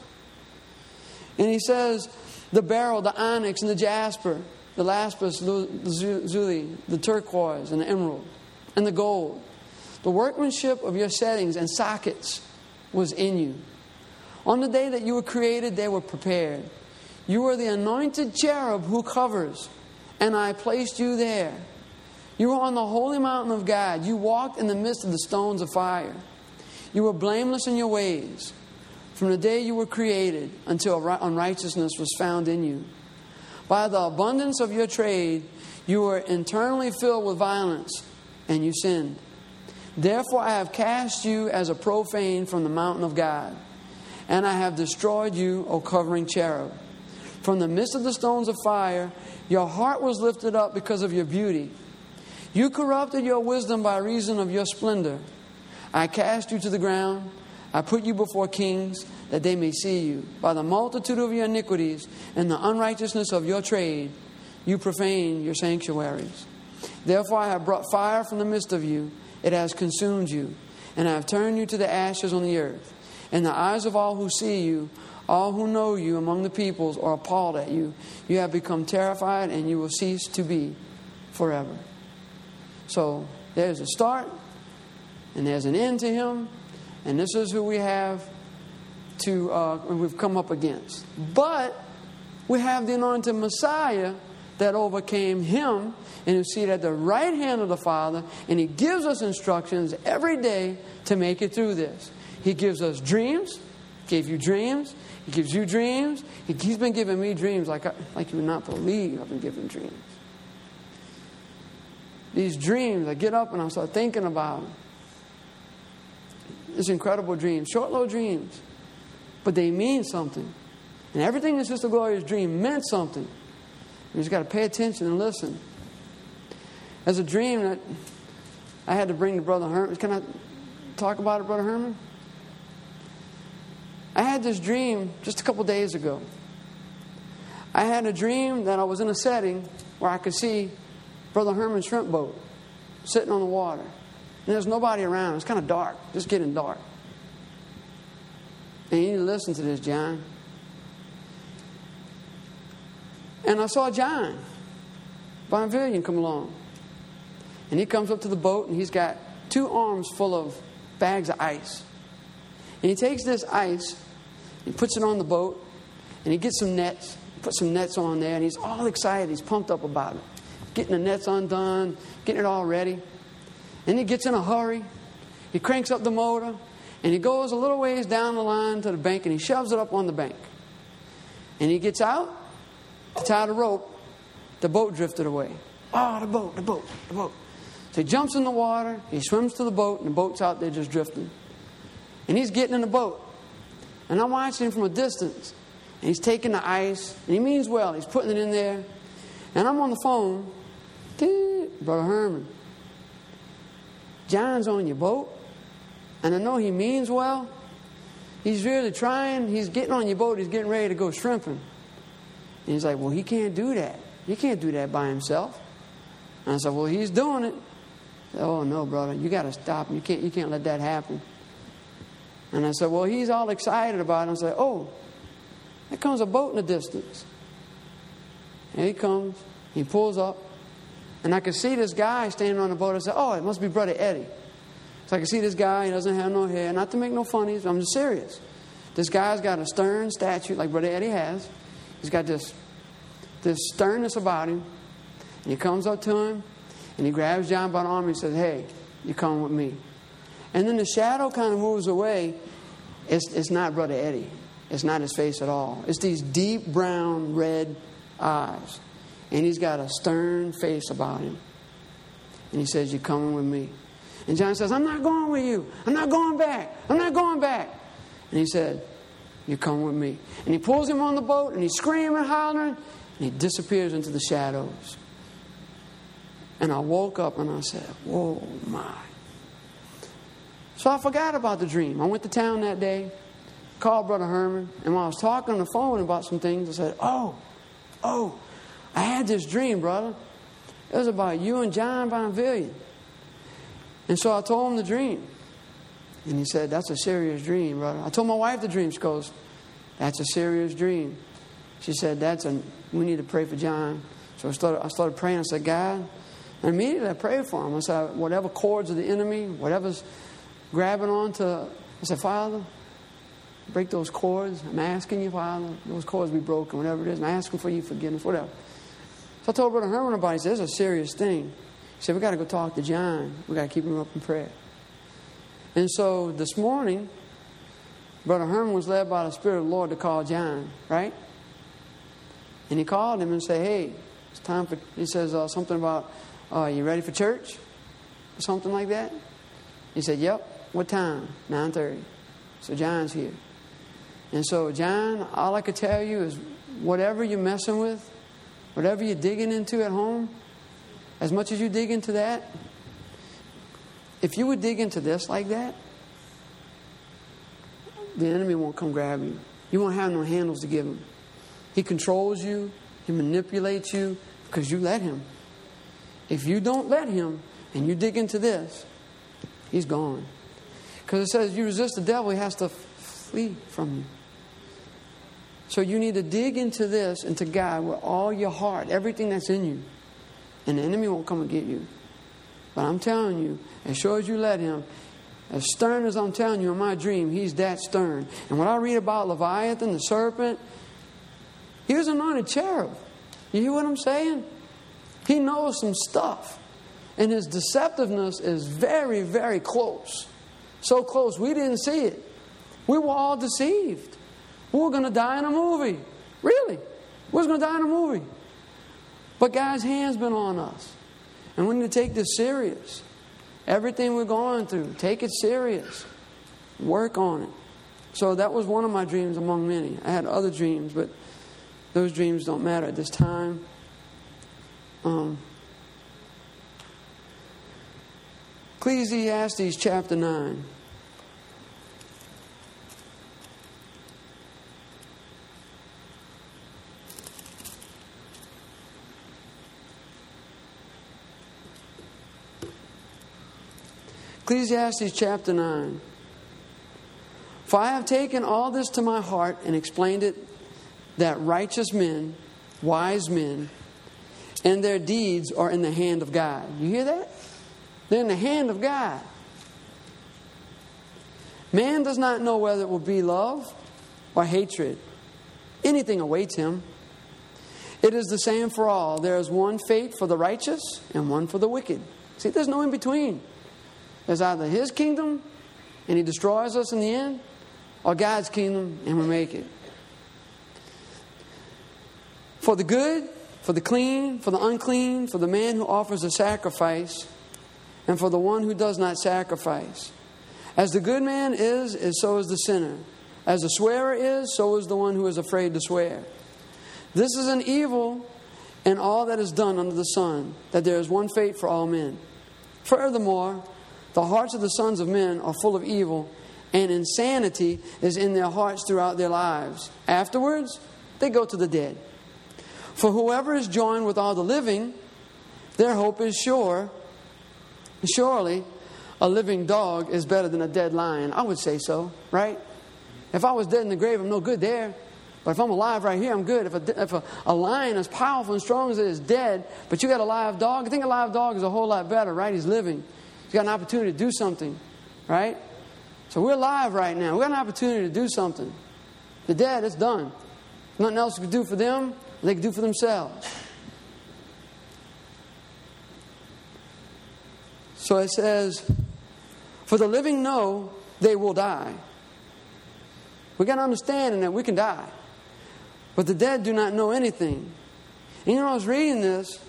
And He says the beryl, the onyx, and the jasper, the lapis, the lazuli, the turquoise, and the emerald, and the gold. The workmanship of your settings and sockets was in you. On the day that you were created, they were prepared. You were the anointed cherub who covers, and I placed you there. You were on the holy mountain of God. You walked in the midst of the stones of fire. You were blameless in your ways from the day you were created until unrighteousness was found in you. By the abundance of your trade, you were internally filled with violence, and you sinned. Therefore I have cast you as a profane from the mountain of God, and I have destroyed you, O covering cherub. From the midst of the stones of fire, your heart was lifted up because of your beauty. You corrupted your wisdom by reason of your splendor. I cast you to the ground. I put you before kings, that they may see you. By the multitude of your iniquities and the unrighteousness of your trade, you profane your sanctuaries. Therefore I have brought fire from the midst of you. It has consumed you. And I have turned you to the ashes on the earth. In the eyes of all who see you, all who know you among the peoples are appalled at you. You have become terrified, and you will cease to be forever. So there's a start, and there's an end to Him. And this is who we have to, uh, we've come up against. But we have the anointed Messiah that overcame Him and who's seated at the right hand of the Father. And He gives us instructions every day to make it through this. He gives us dreams. Gave you dreams. He gives you dreams. He, he's been giving me dreams like, I, like you would not believe I've been given dreams. These dreams, I get up and I start thinking about them. It's incredible dreams, short little dreams, but they mean something. And everything in Sister Gloria's dream meant something. You just got to pay attention and listen. There's a dream that I had to bring to Brother Herman. Can I talk about it, Brother Herman? I had this dream just a couple days ago. I had a dream that I was in a setting where I could see Brother Herman's shrimp boat sitting on the water. And there's nobody around. It's kind of dark. Just getting dark. And you need to listen to this, John. And I saw John Bonvillian come along. And he comes up to the boat, and he's got two arms full of bags of ice. And he takes this ice, he puts it on the boat, and he gets some nets, puts some nets on there, and he's all excited. He's pumped up about it. Getting the nets undone, getting it all ready. And he gets in a hurry. He cranks up the motor. And he goes a little ways down the line to the bank. And he shoves it up on the bank. And he gets out to tie the rope. The boat drifted away. Oh, the boat, the boat, the boat. So he jumps in the water. He swims to the boat. And the boat's out there just drifting. And he's getting in the boat. And I'm watching him from a distance. And he's taking the ice. And he means well. He's putting it in there. And I'm on the phone. Brother Herman, John's on your boat, and I know he means well. He's really trying. He's getting on your boat. He's getting ready to go shrimping. And he's like, well, he can't do that. He can't do that by himself. And I said, well, he's doing it. Said, oh, no, brother, you got to stop him. You can't, you can't let that happen. And I said, well, he's all excited about it. I said, oh, there comes a boat in the distance. And he comes. He pulls up. And I could see this guy standing on the boat. I said, oh, it must be Brother Eddie. So I could see this guy. He doesn't have no hair. Not to make no funnies. I'm just serious. This guy's got a stern statue like Brother Eddie has. He's got this, this sternness about him. And he comes up to him. And he grabs John by the arm and says, hey, you come with me. And then the shadow kind of moves away. It's, it's not Brother Eddie. It's not his face at all. It's these deep brown red eyes. And he's got a stern face about him. And he says, you're coming with me. And John says, I'm not going with you. I'm not going back. I'm not going back. And he said, you're coming with me. And he pulls him on the boat, and he's screaming, hollering, and he disappears into the shadows. And I woke up and I said, whoa, my. So I forgot about the dream. I went to town that day. called Brother Herman, and when I was talking on the phone about some things, I said, oh, oh, I had this dream, brother. It was about you and John Bonvillian. And so I told him the dream. And he said, that's a serious dream, brother. I told my wife the dream. She goes, that's a serious dream. She said, that's a, we need to pray for John. So I started, I started praying. I said, God, and immediately I prayed for him. I said, whatever cords of the enemy, whatever's grabbing onto, I said, Father, break those cords. I'm asking you, Father, those cords be broken, whatever it is. I'm asking for your forgiveness, whatever. So I told Brother Herman about it. He said, this is a serious thing. He said, we got to go talk to John. We got to keep him up in prayer. And so this morning, Brother Herman was led by the Spirit of the Lord to call John, right? And he called him and said, hey, it's time for, he says uh, something about, uh, you ready for church? Or something like that. He said, yep. What time? nine thirty. So John's here. And so, John, all I could tell you is whatever you're messing with, whatever you're digging into at home, as much as you dig into that, if you would dig into this like that, the enemy won't come grab you. You won't have no handles to give him. He controls you. He manipulates you because you let him. If you don't let him and you dig into this, he's gone. Because it says you resist the devil, he has to flee from you. So you need to dig into this, into God, with all your heart, everything that's in you. And the enemy won't come and get you. But I'm telling you, as sure as you let him, as stern as I'm telling you in my dream, he's that stern. And when I read about Leviathan, the serpent, he was an anointed cherub. You hear what I'm saying? He knows some stuff. And his deceptiveness is very, very close. So close, we didn't see it. We were all deceived. We were going to die in a movie. Really. We was going to die in a movie. But God's hand's been on us. And we need to take this serious. Everything we're going through, take it serious. Work on it. So that was one of my dreams among many. I had other dreams, but those dreams don't matter at this time. Um, Ecclesiastes chapter nine. Ecclesiastes chapter nine. For I have taken all this to my heart and explained it, that righteous men, wise men, and their deeds are in the hand of God. You hear that? They're in the hand of God. Man does not know whether it will be love or hatred. Anything awaits him. It is the same for all. There is one fate for the righteous and one for the wicked. See, there's no in between. There's either his kingdom and he destroys us in the end, or God's kingdom and we make it. For the good, for the clean, for the unclean, for the man who offers a sacrifice, and for the one who does not sacrifice. As the good man is, is so is the sinner. As the swearer is, so is the one who is afraid to swear. This is an evil in all that is done under the sun, that there is one fate for all men. Furthermore, the hearts of the sons of men are full of evil, and insanity is in their hearts throughout their lives. Afterwards, they go to the dead. For whoever is joined with all the living, their hope is sure. Surely, a living dog is better than a dead lion. I would say so, right? If I was dead in the grave, I'm no good there. But if I'm alive right here, I'm good. If a, if a, a lion as powerful and strong as it is dead, but you got a live dog, I think a live dog is a whole lot better, right? He's living. He's got an opportunity to do something, right? So we're alive right now. We've got an opportunity to do something. The dead, it's done. Nothing else we can do for them, they can do for themselves. So it says, for the living know they will die. We got to understand that we can die. But the dead do not know anything. And you know, I was reading this.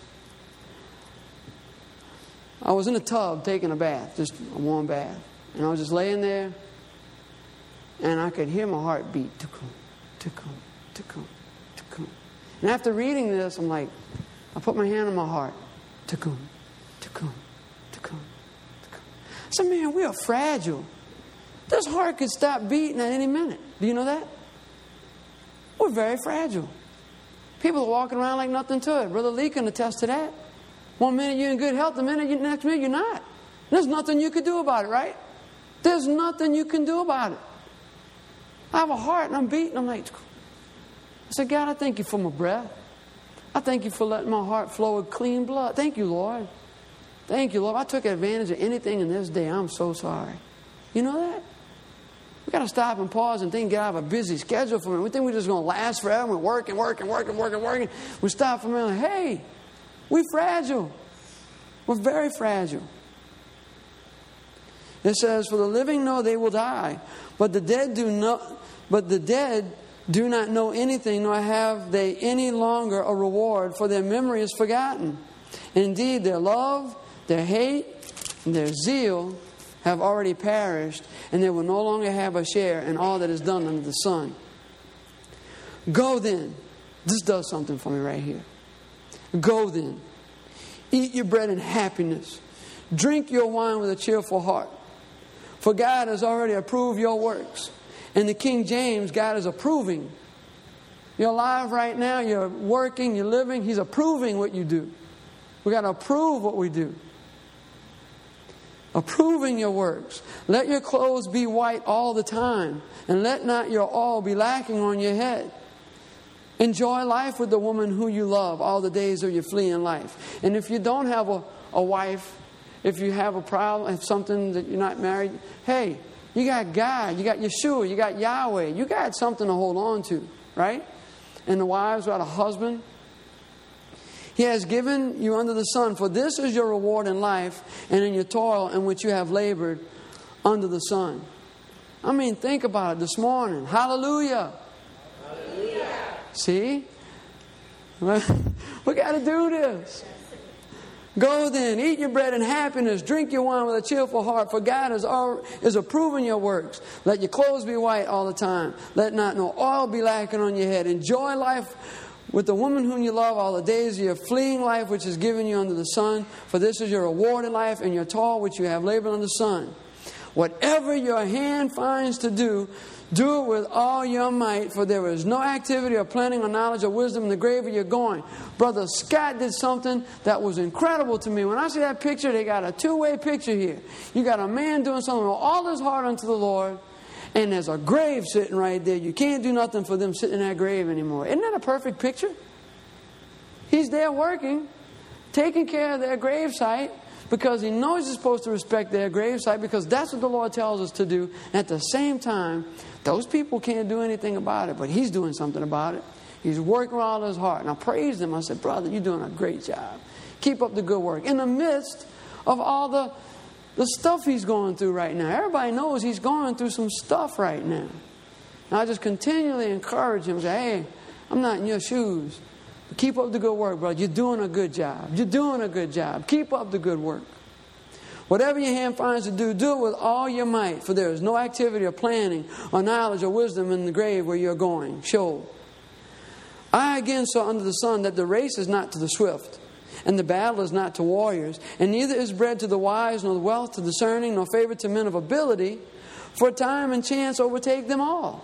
I was in a tub taking a bath, just a warm bath. And I was just laying there. And I could hear my heart beat. Tukum, tukum, tukum, tukum. And after reading this, I'm like, I put my hand on my heart. Tukum, tukum, tukum, tukum. I said, man, we are fragile. This heart could stop beating at any minute. Do you know that? We're very fragile. People are walking around like nothing to it. Brother Lee can attest to that. One minute you're in good health, the minute you, next minute you're not. There's nothing you can do about it, right? There's nothing you can do about it. I have a heart and I'm beating. I'm like, I said, God, I thank you for my breath. I thank you for letting my heart flow with clean blood. Thank you, Lord. Thank you, Lord. If I took advantage of anything in this day, I'm so sorry. You know that? We've got to stop and pause and think, get out of a busy schedule for me. We think we're just going to last forever. We're working, working, working, working, working. We stop for a minute. Hey, we're fragile. We're very fragile. It says, for the living know they will die, but the dead do not, but the dead do not know anything, nor have they any longer a reward, for their memory is forgotten. Indeed, their love, their hate, and their zeal have already perished, and they will no longer have a share in all that is done under the sun. Go then. This does something for me right here. Go then. Eat your bread in happiness. Drink your wine with a cheerful heart. For God has already approved your works. In the King James, God is approving. You're alive right now. You're working. You're living. He's approving what you do. We've got to approve what we do. Approving your works. Let your clothes be white all the time, and let not your oil be lacking on your head. Enjoy life with the woman who you love all the days of your fleeing life. And if you don't have a, a wife, if you have a problem, if something that you're not married, hey, you got God, you got Yeshua, you got Yahweh, you got something to hold on to, right? And the wives got a husband. He has given you under the sun, for this is your reward in life and in your toil in which you have labored under the sun. I mean, think about it this morning. Hallelujah. Hallelujah. See? We got to do this. Go then, eat your bread in happiness, drink your wine with a cheerful heart, for God is, all, is approving your works. Let your clothes be white all the time. Let not no oil be lacking on your head. Enjoy life with the woman whom you love all the days of your fleeing life, which is given you under the sun. For this is your reward in life and your toil, which you have labored under the sun. Whatever your hand finds to do, do it with all your might, for there is no activity or planning or knowledge or wisdom in the grave where you're going. Brother Scott did something that was incredible to me. When I see that picture, they got a two-way picture here. You got a man doing something with all his heart unto the Lord, and there's a grave sitting right there. You can't do nothing for them sitting in that grave anymore. Isn't that a perfect picture? He's there working, taking care of their gravesite, because he knows he's supposed to respect their gravesite, because that's what the Lord tells us to do. And at the same time, those people can't do anything about it, but he's doing something about it. He's working with all his heart. And I praised him. I said, brother, you're doing a great job. Keep up the good work. In the midst of all the, the stuff he's going through right now. Everybody knows he's going through some stuff right now. And I just continually encourage him, say, hey, I'm not in your shoes. Keep up the good work, brother. You're doing a good job. You're doing a good job. Keep up the good work. Whatever your hand finds to do, do it with all your might, for there is no activity or planning or knowledge or wisdom in the grave where you're going. Show. I again saw under the sun that the race is not to the swift, and the battle is not to warriors, and neither is bread to the wise, nor wealth to discerning, nor favor to men of ability, for time and chance overtake them all.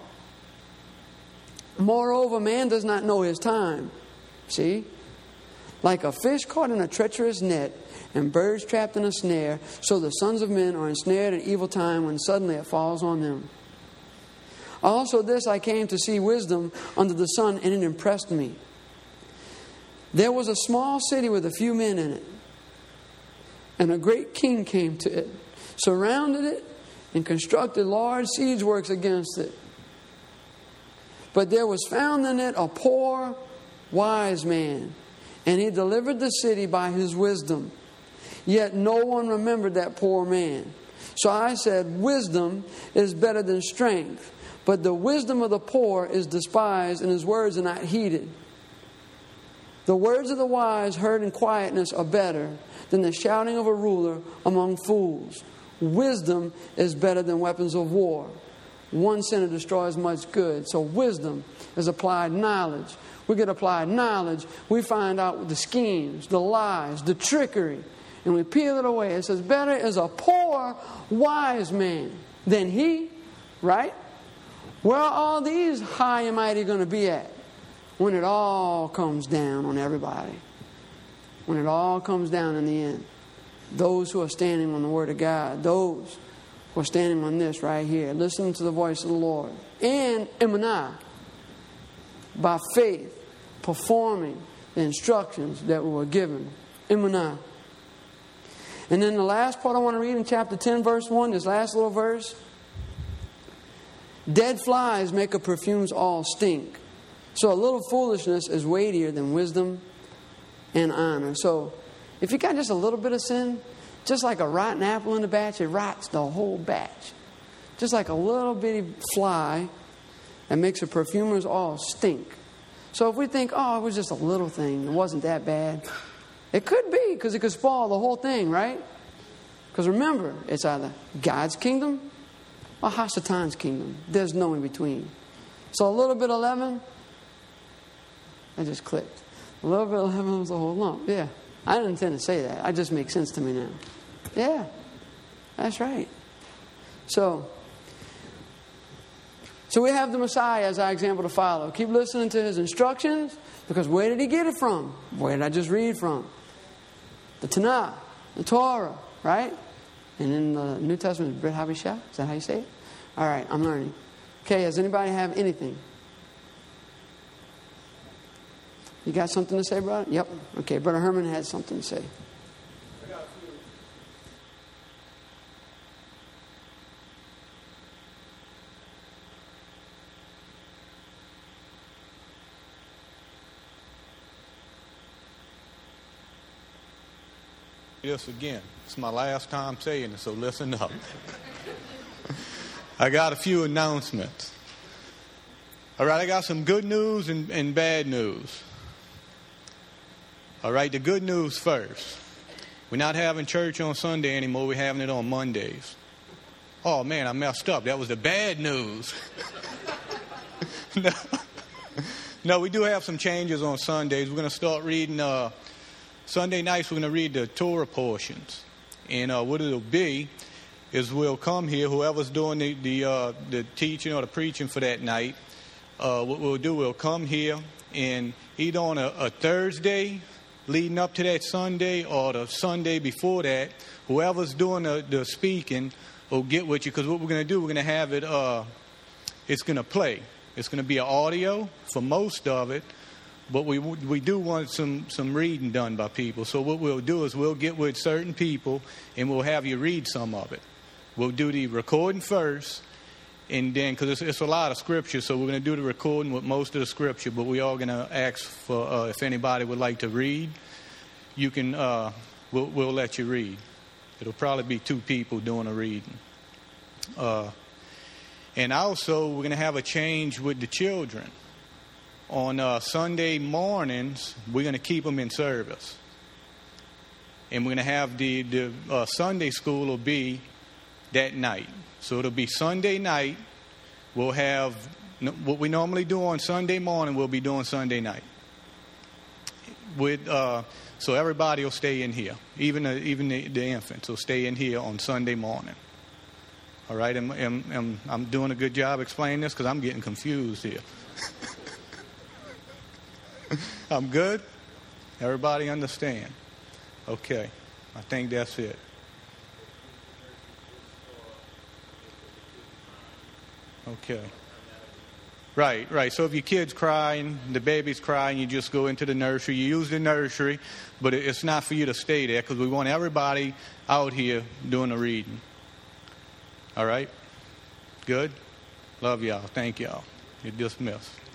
Moreover, man does not know his time. See? Like a fish caught in a treacherous net, and birds trapped in a snare, so the sons of men are ensnared in evil time when suddenly it falls on them. Also this I came to see wisdom under the sun, and it impressed me. There was a small city with a few men in it, and a great king came to it, surrounded it, and constructed large siege works against it. But there was found in it a poor, wise man, and he delivered the city by his wisdom. Yet no one remembered that poor man. So I said, wisdom is better than strength, but the wisdom of the poor is despised, and his words are not heeded. The words of the wise heard in quietness are better than the shouting of a ruler among fools. Wisdom is better than weapons of war. One sinner destroys much good. So wisdom is applied knowledge. We get applied knowledge. We find out the schemes, the lies, the trickery, and we peel it away. It says, better is a poor wise man than he Right? Where are all these high and mighty going to be at when it all comes down on everybody? When it all comes down in the end. Those who are standing on the Word of God. Those who are standing on this right here. Listening to the voice of the Lord. And emanah. By faith. Performing the instructions that we were given. Emanah. And then the last part I want to read in chapter ten, verse one. This last little verse. Dead flies make a perfume's all stink. So a little foolishness is weightier than wisdom and honor. So if you got just a little bit of sin, just like a rotten apple in the batch, it rots the whole batch. Just like a little bitty fly that makes a perfumer's all stink. So if we think, oh, it was just a little thing, it wasn't that bad. It could be, because it could spoil the whole thing, right? Because remember, it's either God's kingdom or Hasatan's kingdom. There's no in between. So a little bit of leaven, I just clicked. A little bit of leaven was a whole lump. Yeah. I didn't intend to say that. It just makes sense to me now. Yeah. That's right. So, so we have the Messiah as our example to follow. Keep listening to His instructions, because where did He get it from? Where did I just read from? The Tanakh, the Torah, right? And in the New Testament, Brit Habishah. Is that how you say it? All right, I'm learning. Okay, does anybody have anything? You got something to say, brother? Yep. Okay, Brother Herman had something to say. I got a few. This again. It's my last time saying it, so listen up. I got a few announcements. All right, I got some good news and, and bad news. All right, the good news first. We're not having church on Sunday anymore. We're having it on Mondays. Oh, man, I messed up. That was the bad news. no. no, we do have some changes on Sundays. We're going to start reading... Uh, Sunday nights, we're going to read the Torah portions. And uh, what it'll be is we'll come here, whoever's doing the the, uh, the teaching or the preaching for that night, uh, what we'll do, we'll come here and either on a, a Thursday leading up to that Sunday or the Sunday before that, whoever's doing the, the speaking will get with you, because what we're going to do, we're going to have it, uh, it's going to play. It's going to be an audio for most of it. But we we do want some, some reading done by people. So what we'll do is we'll get with certain people and we'll have you read some of it. We'll do the recording first, and then, because it's, it's a lot of scripture, so we're going to do the recording with most of the scripture, but we are going to ask for uh, if anybody would like to read, you can, uh, we'll, we'll let you read. It'll probably be two people doing a reading. Uh, and also, we're going to have a change with the children. On uh, Sunday mornings, we're going to keep them in service. And we're going to have the, the uh, Sunday school will be that night. So it'll be Sunday night. We'll have what we normally do on Sunday morning, we'll be doing Sunday night. With uh, so everybody will stay in here. Even the, even the, the infants will stay in here on Sunday morning. All right? And, and, and I'm doing a good job explaining this because I'm getting confused here. I'm good? Everybody understand? Okay. I think that's it. Okay. Right, right. So if your kid's crying, the baby's crying, you just go into the nursery. You use the nursery, but it's not for you to stay there because we want everybody out here doing the reading. All right? Good? Love y'all. Thank y'all. You're dismissed.